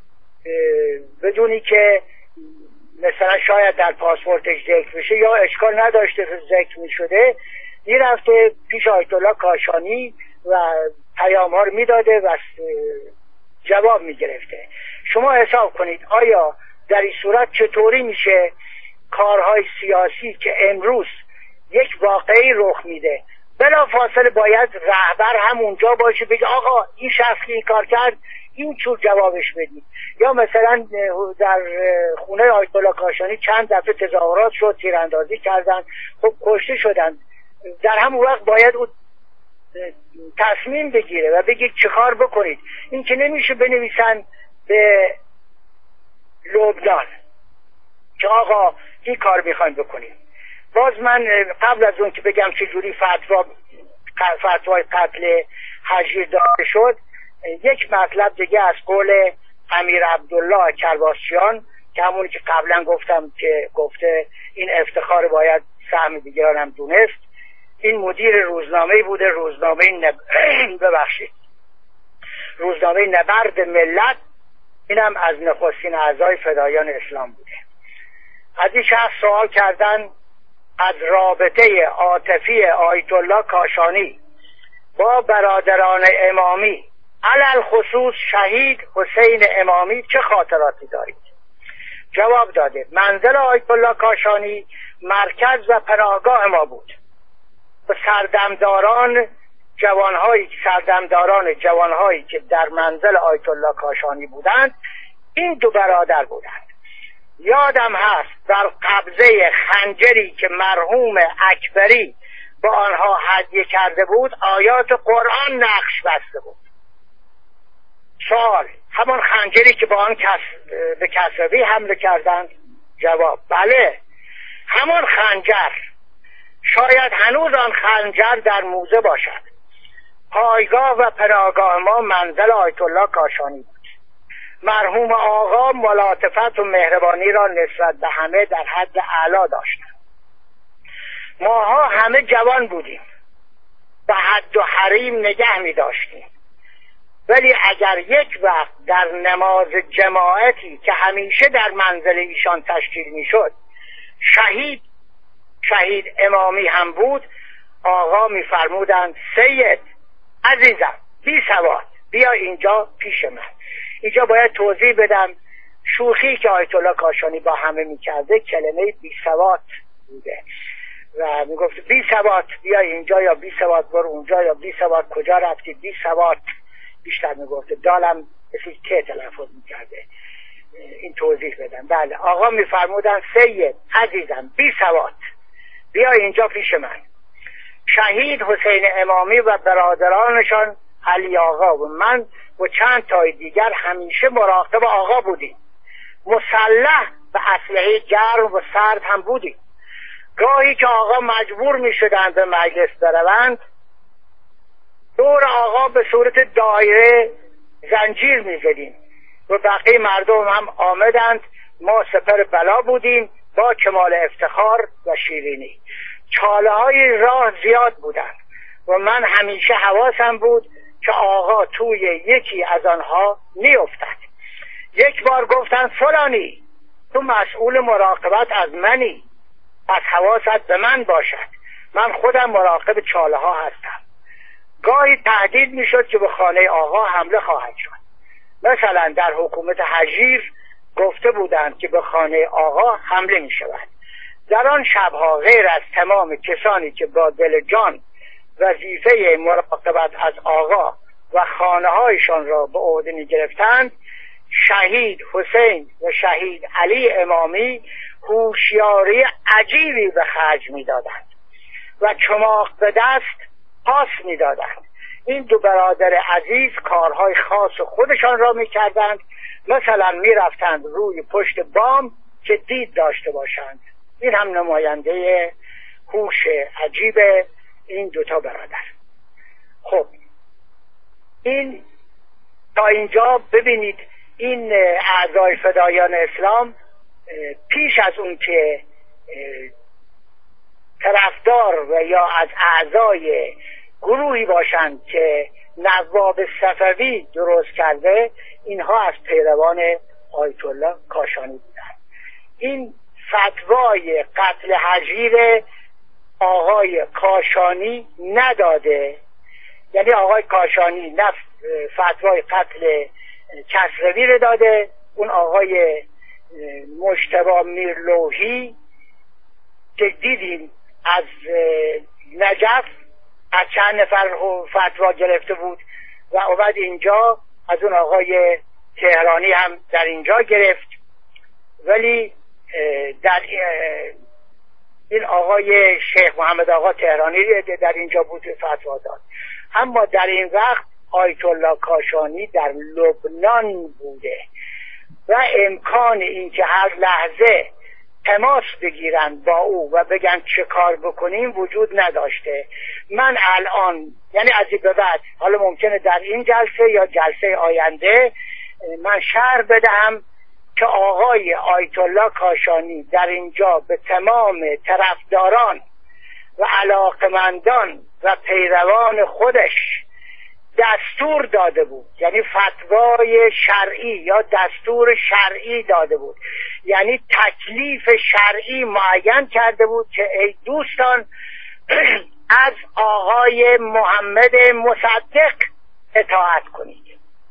بدونی که مثلا شاید در پاسپورتش ذکر بشه یا اشکال نداشته که ذکر می شده، میرفته پیش آیت الله کاشانی و پیام ها رو میداده و جواب میگرفته. شما حساب کنید آیا در این صورت چطوری میشه کارهای سیاسی که امروز یک واقعی رخ میده بلا فاصله باید رهبر هم اونجا باشه بگه آقا این شخص که این کار کرد این چور جوابش بدید. یا مثلا در خونه آیت الله کاشانی چند دفعه تظاهرات شد، تیراندازی کردن، خب کشته شدن. در همون وقت باید او تصمیم بگیره و بگه چه کار بکنید. این که نمیشه بنویسن به لبنان که آقا این کار میخوایم بکنیم. باز من قبل از اون که بگم چجوری فتوای قتل هجیر داده شد، یک مطلب دیگه از قول امیر عبدالله کرباسچیان که همونی که قبلا گفتم که گفته این افتخار باید سهم دیگران هم دونست. این مدیر روزنامه بوده، روزنامه نبرد ملت، اینم از نخستین اعضای فدایان اسلام بوده. از این شخص سوال کردن از رابطه عاطفی آیت الله کاشانی با برادران امامی علل خصوص شهید حسین امامی چه خاطراتی دارید؟ جواب داده منزل آیت الله کاشانی مرکز و پناهگاه ما بود و سردمداران جوانهایی که در منزل آیت الله کاشانی بودند این دو برادر بودند. یادم هست در قبضه خنجری که مرحوم اکبری با آنها هدیه کرده بود آیات قرآن نقش بسته بود. سوال: همان خنجری که با آن به کسروی حمله کردند؟ جواب: بله همان خنجر. شاید هنوز آن خنجر در موزه باشد. پایگاه و پناهگاه ما منزل آیت الله کاشانی بود. مرحوم آقا ملاطفت و مهربانی را نسبت به همه در حد اعلا داشتند. ماها همه جوان بودیم و حد و حریم نگه می داشتیم، ولی اگر یک وقت در نماز جماعتی که همیشه در منزل ایشان تشکیل می شد شهید امامی هم بود، آقا می فرمودند سید عزیزم بی سواد بیا اینجا پیش من. اینجا باید توضیح بدم شوخی که آیت الله کاشانی با همه می کرده کلمه بی سواد بوده و می گفت بی سواد بیا اینجا یا بی سواد برو اونجا یا بی سواد کجا رفتی. بی سواد بیشتر می گفته، دالم مثل که تلفظ می کرده. این توضیح بدم. بله آقا می فرمودن سید عزیزم بی سواد بیا اینجا پیش من. شهید حسین امامی و برادرانشان علی آقا و من و چند تای دیگر همیشه مراقب آقا بودیم. مسلح و اسلحه گرم و سرد هم بودیم. گاهی که آقا مجبور می شدند به مجلس بروند دور آقا به صورت دایره زنجیر می زدیم و بقیه مردم هم آمدند. ما سپر بلا بودیم با کمال افتخار و شیرینی. چاله های راه زیاد بودند و من همیشه حواسم بود که آقا توی یکی از آنها می افتد. یک بار گفتن فلانی تو مسئول مراقبت از منی، از حواست به من باشد، من خودم مراقب چاله ها هستم. گاهی تهدید می شد که به خانه آقا حمله خواهد شد. مثلا در حکومت هجیر گفته بودند که به خانه آقا حمله می شود. در آن شبها غیر از تمام کسانی که با دل جان وظیفه مراقبت از آقا و خانه هایشان را به عهده می گرفتند، شهید حسین و شهید علی امامی هوشیاری عجیبی به خرج می دادند و چماق به دست پاس می دادند. این دو برادر عزیز کارهای خاص خودشان را می کردند. مثلا می رفتند روی پشت بام که دید داشته باشند. این هم نماینده هوش عجیب این دوتا برادر. خب این تا اینجا ببینید این اعضای فدایان اسلام پیش از اون که طرفدار و یا از اعضای گروهی باشند که نواب صفوی درست کرده، اینها از پیروان آیت الله کاشانی بودند. این فتوای قتل حجیر آقای کاشانی نداده، یعنی آقای کاشانی نه فتوای قتل کسروی رو داده، اون آقای مجتبی میرلوحی که دیدیم از نجف از چند نفر فتوا گرفته بود و اومد اینجا از اون آقای تهرانی هم در اینجا گرفت، ولی در این آقای شیخ محمد آقا تهرانی در اینجا بود فتوا داد. اما در این وقت آیت الله کاشانی در لبنان بوده و امکان این که هر لحظه تماس بگیرن با او و بگن چه کار بکنیم وجود نداشته. من الان یعنی از این به بعد، حالا ممکنه در این جلسه یا جلسه آینده من شرح بدهم که آقای آیت الله کاشانی در اینجا به تمام طرفداران و علاقمندان و پیروان خودش دستور داده بود، یعنی فتوای شرعی یا دستور شرعی داده بود، یعنی تکلیف شرعی معین کرده بود که ای دوستان از آقای محمد مصدق اطاعت کنید،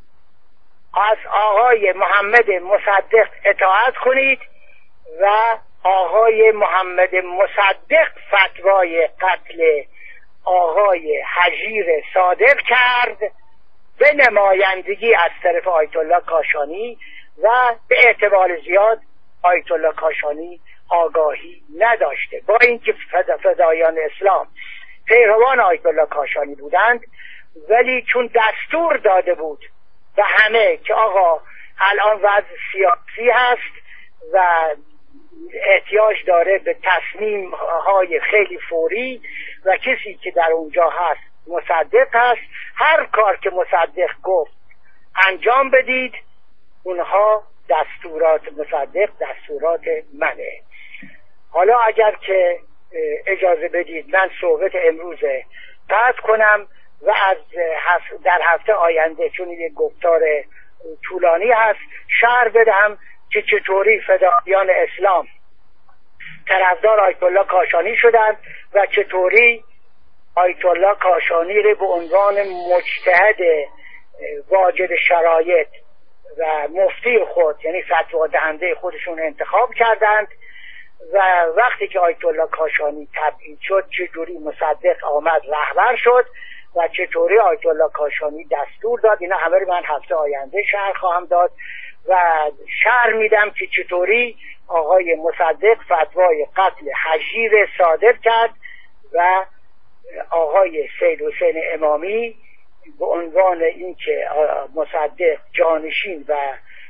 از آقای محمد مصدق اطاعت کنید و آقای محمد مصدق فتوای قتل آقای حجیر صادر کرد به نمایندگی از طرف آیت الله کاشانی و به احتمال زیاد آیت الله کاشانی آگاهی نداشته، با اینکه فدایان اسلام پیروان آیت الله کاشانی بودند، ولی چون دستور داده بود به همه که آقا الان وضع سیاسی هست و احتیاج داره به تصمیم های خیلی فوری و کسی که در اونجا هست مصدق هست، هر کار که مصدق گفت انجام بدید، اونها دستورات مصدق دستورات منه. حالا اگر که اجازه بدید من صحبت امروز قطع کنم و از در هفته آینده، چون یک گفتار طولانی هست، شرح بدهم که چطوری فدایان اسلام طرفدار آیت الله کاشانی شدند و چطوری آیت الله کاشانی رو به عنوان مجتهد واجد شرایط و مفتی خود، یعنی فتوا دهنده خودشون انتخاب کردند و وقتی که آیت الله کاشانی تبعید شد چطوری مصدق آمد رهبر شد و چطوری آیت الله کاشانی دستور داد. اینا همه رو من هفته آینده شرح خواهم داد و شرح میدم که چطوری آقای مصدق فتوای قتل حجیر صادر کرد و آقای سید حسین امامی به عنوان اینکه مصدق جانشین و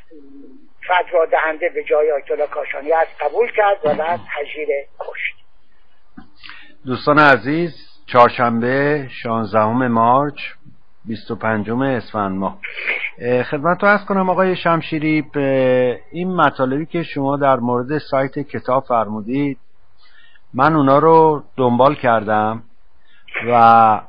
فتوا دهنده به جای آیت الله کاشانی است قبول کرد و بعد حجیر کشت. دوستان عزیز، چهارشنبه 16 مارس 25 اسفند ماه خدمتتون عرض کنم آقای شمشیری، به این مطالبی که شما در مورد سایت کتاب فرمودید من اونا رو دنبال کردم و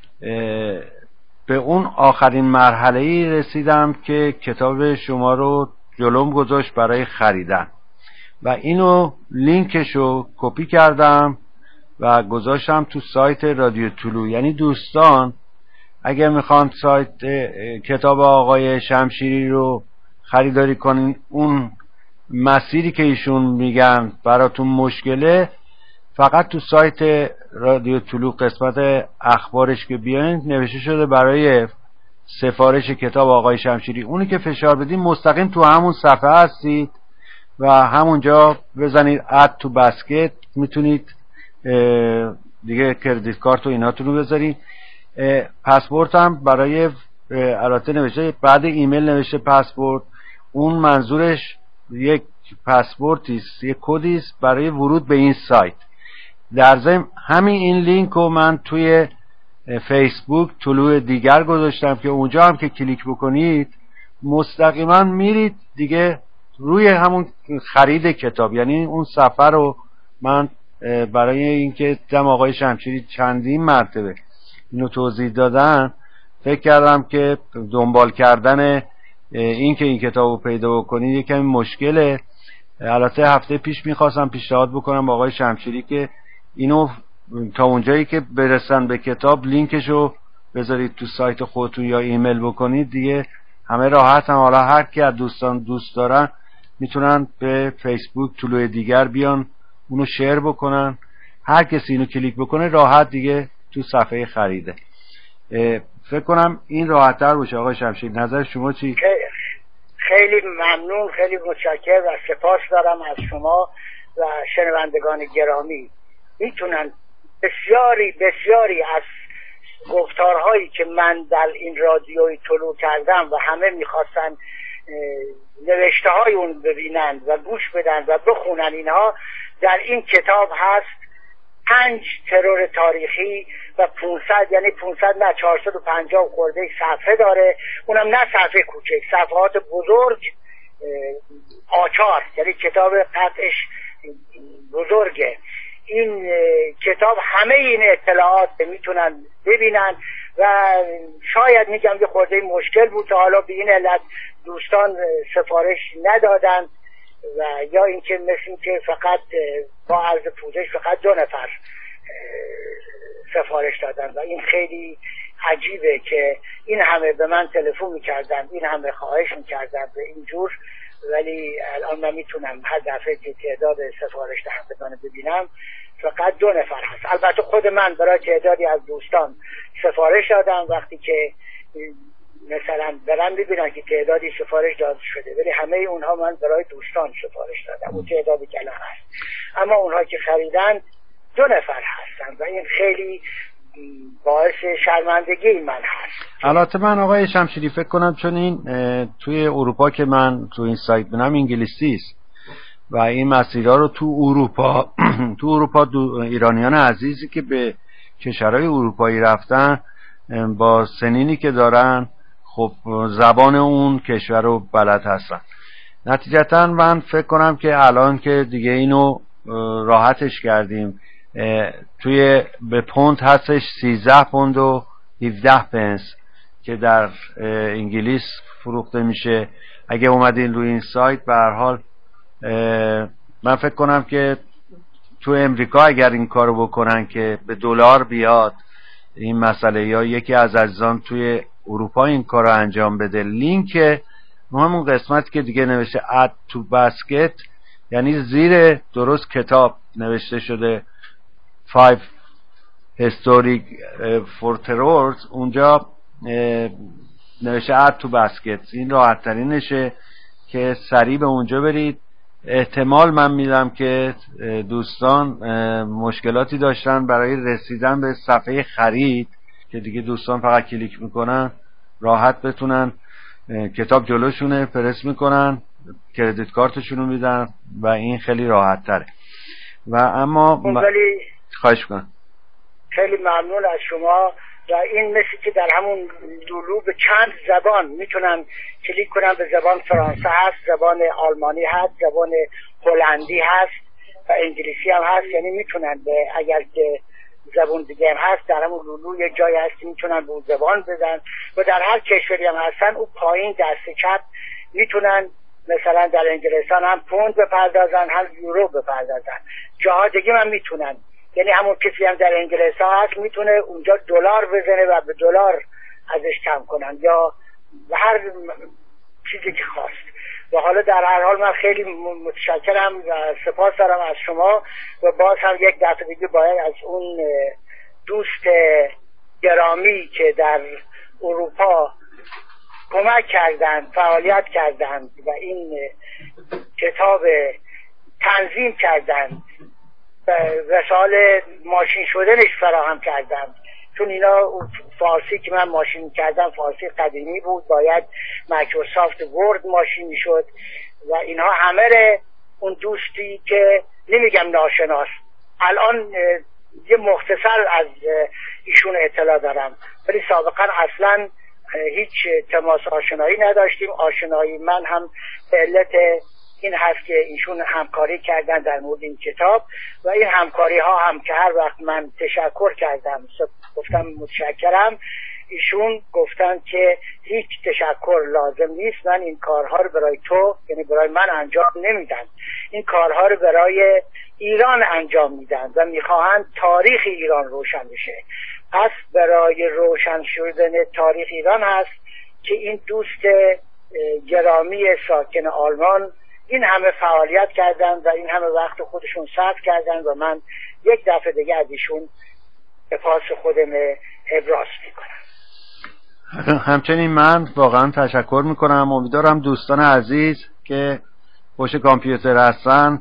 به اون آخرین مرحله‌ای رسیدم که کتاب شما رو جلوم گذاشت برای خریدن و اینو لینکشو کپی کردم و گذاشتم تو سایت رادیو طلوع. یعنی دوستان اگر میخوان سایت کتاب آقای شمشیری رو خریداری کنین، اون مسیری که ایشون میگن براتون مشکله، فقط تو سایت رادیو طلوع قسمت اخبارش که بیاین نوشته شده برای سفارش کتاب آقای شمشیری، اونی که فشار بدین مستقیم تو همون صفحه هستید و همونجا بزنید اد تو بسکت، میتونید دیگه کردیت کارت و ایناتون رو بذارید. پاسپورت هم برای البته نوشته بعد ایمیل نوشته پاسپورت، اون منظورش یک پاسپورتیست، یک کدیست برای ورود به این سایت. در ضمن همین این لینک رو من توی فیسبوک طلوع دیگر گذاشتم که اونجا هم که کلیک بکنید مستقیما میرید دیگه روی همون خرید کتاب. یعنی اون صفحه رو من برای اینکه دیدم آقای شمشیری چندین مرتبه اینو توضیح دادن، فکر کردم که دنبال کردن این که این کتابو پیدا بکنید یکم مشکله. البته هفته پیش میخواستم پیشنهاد بکنم با آقای شمشیری که اینو تا اونجایی که برسن به کتاب لینکشو بذارید تو سایت خودتون یا ایمیل بکنید دیگه همه راحت هم. حالا هر کی از دوستان دوست دارن میتونن به فیسبوک طلوع دیگر بیان اونو شیر بکنن، هر کسی اینو کلیک بکنه راحت دیگه تو صفحه خریده. فکر کنم این راحت‌تر باشه. آقای شمشیر نظر شما چی؟ خیلی ممنون، خیلی متشکرم و سپاس دارم از شما و شنوندگان گرامی. میتونن بسیاری از گفتارهایی که من در این رادیوی طلوع کردم و همه میخواستن نوشته های اون ببینن و گوش بدن و بخونن، اینها در این کتاب هست. 5 ترور تاریخی و 500 یعنی 500 نه 450 خورده صفحه داره، اونم نه صفحه کوچک، صفحات بزرگ، آچار، یعنی کتاب قطعش بزرگه. این کتاب همه این اطلاعات میتونن ببینن و شاید میگم یه خورده مشکل بود تا حالا به این علت دوستان سفارش ندادن و یا اینکه مثل که فقط با عرض پوزش فقط 2 نفر سفارش دادن و این خیلی عجیبه که این همه به من تلفن میکردن، این همه خواهش میکردن به اینجور، ولی الان من میتونم هر دفعه که تعداد سفارش دهندگان ببینم فقط 2 نفر هست. البته خود من برای تعدادی از دوستان سفارش دادم وقتی که مثلا برن ببینن که تعدادی سفارش داده شده، ولی همه اونها من برای دوستان سفارش دادم و تعدادی کلا هست، اما اونها که خریدن 2 نفر هستن و این خیلی باعث شرمندگی من هست. البته من آقای شمشیری فکر کنم چون این توی اروپا که من تو این سایت بینم انگلیسی است و این مسیرها رو تو اروپا ایرانیان عزیزی که به کشورهای اروپایی رفتن با سنینی که دارن خب زبان اون کشور رو بلد هستن. نتیجتا من فکر کنم که الان که دیگه اینو راحتش کردیم، توی به پوند هستش 13 پوند و 17 پنس که در انگلیس فروخته میشه. اگه اومدین روی این سایت به هر حال من فکر کنم که تو امریکا اگر این کارو بکنن که به دلار بیاد این مسئله، یا یکی از عزیزان توی اروپا این کارو انجام بده، لینک همون قسمتی که دیگه نوشته add to basket، یعنی زیر درست کتاب نوشته شده 5 historic for terrors، اونجا نوشته add to basket. این راحت ترینشه که سریع به اونجا برید. احتمال من میدم که دوستان مشکلاتی داشتن برای رسیدن به صفحه خرید که دیگه دوستان فقط کلیک میکنن راحت بتونن کتاب جلوشونه، پرس میکنن، کردیت کارتشونو میدن و این خیلی راحت تره. و اما خواهش کنم. خیلی ممنون از شما. و این مثل که در همون دولو به چند زبان میتونن کلیک کنن، به زبان فرانسه هست، زبان آلمانی هست، زبان هلندی هست و انگلیسی هم هست، یعنی میتونن به اگر که زبان دیگه هم هست در همون دولو یه جای هست میتونن به اون زبان بدن و در هر کشوری هم هستن اون پایین دست چپ میتونن مثلا در انگلستان هم پوند بپردازن هم یورو بپردازن، جاها دیگه هم میتونن، یعنی همون کسی هم در انگلستان هست میتونه اونجا دلار بزنه و به دلار ازش کم کنن یا هر چیزی که خواست. و حالا در هر حال من خیلی متشکرم و سپاس دارم از شما و باز هم یک دفعه دیگه باید از اون دوست گرامی که در اروپا کمک کردن، فعالیت کردن و این کتاب تنظیم کردن، وسایل ماشین شدنش فراهم کردم، چون اینا فارسی که من ماشین کردم فارسی قدیمی بود، باید مایکروسافت ورد ماشین میشد و اینها همه اون دوستی که نمیگم ناشناس، الان یه مختصر از ایشون اطلاع دارم ولی سابقا اصلا هیچ تماس آشنایی نداشتیم. آشنایی من هم به علت این هست که ایشون همکاری کردن در مورد این کتاب و این همکاری ها هم که هر وقت من تشکر کردم گفتم متشکرم، ایشون گفتن که هیچ تشکر لازم نیست، من این کارها رو برای تو، یعنی برای من انجام نمیدن، این کارها رو برای ایران انجام میدن و میخواهند تاریخ ایران روشن بشه. پس برای روشن شدن تاریخ ایران هست که این دوست گرامی ساکن آلمان این همه فعالیت کردن و این همه وقت خودشون صرف کردن و من یک دفعه دیگه از ایشون سپاس خودم ابراز میکنم. همچنین من واقعا تشکر میکنم. امیدوارم دوستان عزیز که پشت کامپیوتر هستن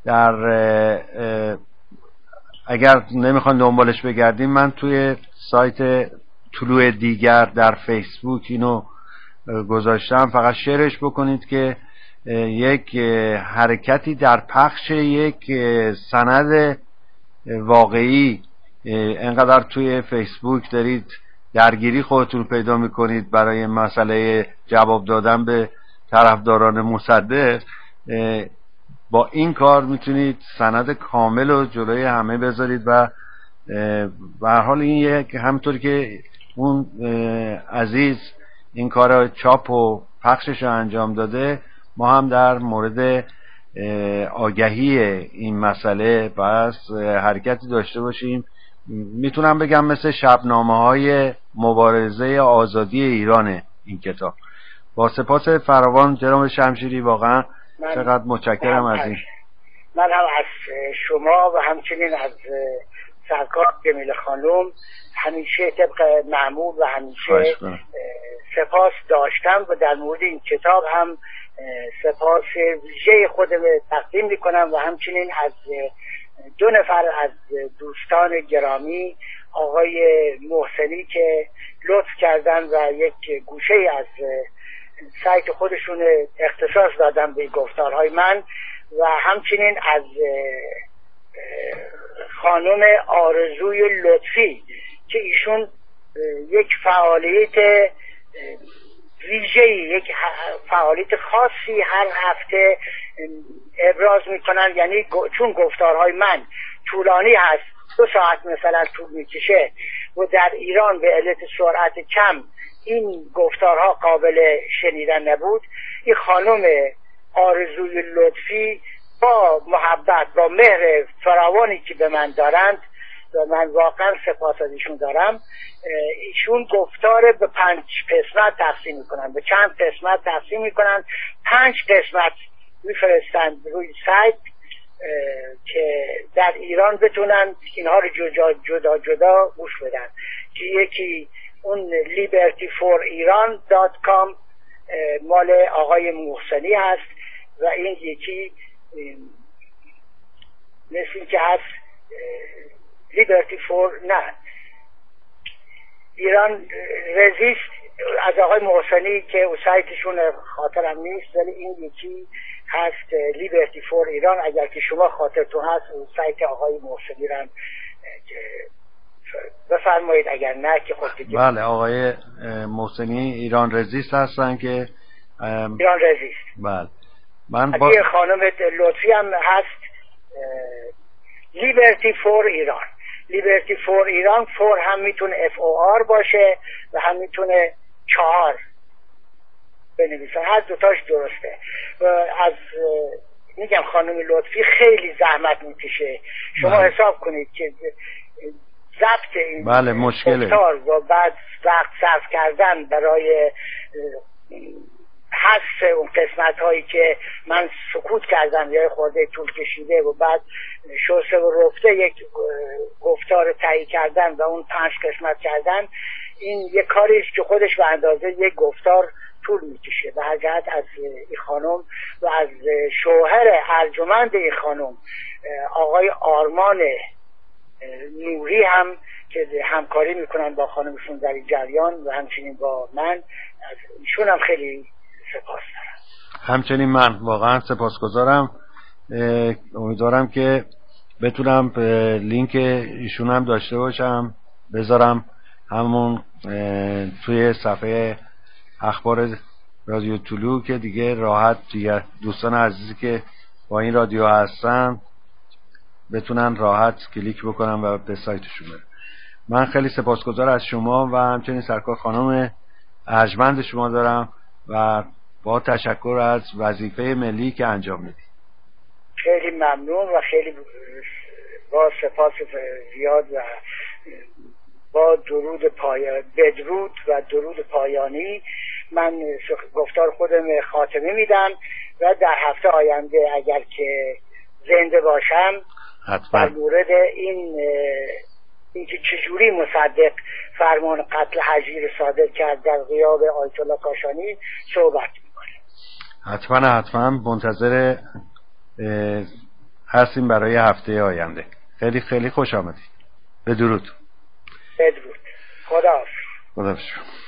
اگر نمیخوان دنبالش بگردیم، من توی سایت طلوع دیگر در فیسبوک اینو گذاشتم، فقط شیرش بکنید که یک حرکتی در پخش یک سند واقعی، انقدر توی فیسبوک دارید درگیری خودتون پیدا میکنید برای مسئله جواب دادن به طرفداران مصدق، با این کار میتونید سند کامل رو جلوی همه بذارید و به هر حال این یک، همونطور که اون عزیز این کار چاپ و پخشش رو انجام داده، ما هم در مورد آگهی این مسئله بس حرکتی داشته باشیم. میتونم بگم مثل شبنامه‌های مبارزه آزادی ایرانه این کتاب. با سپاس فراوان جناب شمشیری، واقعا چقدر متشکرم از این. من هم از شما و همچنین از سرکار جمیل خانم همیشه طبق معمول و همیشه سپاس داشتم و در مورد این کتاب هم سپاس ویژه خودم تقدیم میکنم و همچنین از دو نفر از دوستان گرامی، آقای محسنی که لطف کردن و یک گوشه از سایت خودشون اختصاص دادن به گفتارهای من، و همچنین از خانم آرزوی لطفی که ایشون یک فعالیت ویژه‌ای، یک فعالیت خاصی هر هفته ابراز میکنن. یعنی چون گفتارهای من طولانی هست، 2 ساعت مثلا طول میکشه و در ایران به علت سرعت کم این گفتارها قابل شنیدن نبود، این خانم آرزوی لطفی با محبت، با مهر فراوانی که به من دارند و من واقعا سپاس از ایشون دارم، ایشون گفتار به 5 قسمت تقسیم میکنن، به چند قسمت تقسیم میکنن، 5 قسمت میفرستن روی سایت که در ایران بتونن اینها رو جدا جدا گوش بدن، که یکی اون libertyforiran.com مال آقای محسنی هست و این یکی مثل این که هست ایران رزیست از آقای محسنی که او سایتشون خاطرم نیست، ولی این یکی هست لیبرتی فور ایران. اگر که شما خاطرتون هست او سایت آقای محسنی رو بفرمایید، اگر نه که خود دیگه. بله، آقای محسنی ایران رزیست هستن که ایران رزیست. بله. من خانم لطفی هم هست لیبرتی فور ایران. لیبرتی فور ایران، فور هم میتونه FOR باشه و هم میتونه 4 بنویسن، هر دوتاش درسته. و از میگم خانم لطفی خیلی زحمت میکشه. شما حساب کنید که ضبط این مشکله و بعد وقت صرف کردن برای حذف اون قسمت هایی که من سکوت کردم یا خورده طول کشیده و بعد شسته و رفته یک گفتار تهیه کردن و اون 5 قسمت کردن، این یک کاری است که خودش به اندازه یک گفتار طول میکشه. به هر جهت از این خانم و از شوهر ارجمند این خانم آقای آرمان نوری هم که همکاری میکنن با خانمشون در این جریان و همچنین با من، از ایشون هم خیلی سپاس دارم. همچنین من واقعا سپاسگزارم. امیدوارم که بتونم لینک ایشون هم داشته باشم، بذارم همون توی صفحه اخبار رادیو طلوع که دیگه راحت دیگه دوستان عزیزی که با این رادیو هستن بتونن راحت کلیک بکنن و به سایتشون برن. من خیلی سپاسگزار از شما و همچنین سرکار خانم ارجمند شما دارم و با تشکر از وظیفه ملی که انجام میدید. خیلی ممنون و خیلی با سپاس زیاد و با بدرود و درود پایانی من گفتار خودم خاتمه میدم و در هفته آینده اگر که زنده باشم در مورد اینکه چجوری مصدق فرمان قتل هژیر صادر کرد در غیاب آیت الله کاشانی صحبت میکنه. حتما منتظر هستیم برای هفته آینده. خیلی خیلی خوش آمدید. بدرود. خدا حافظ.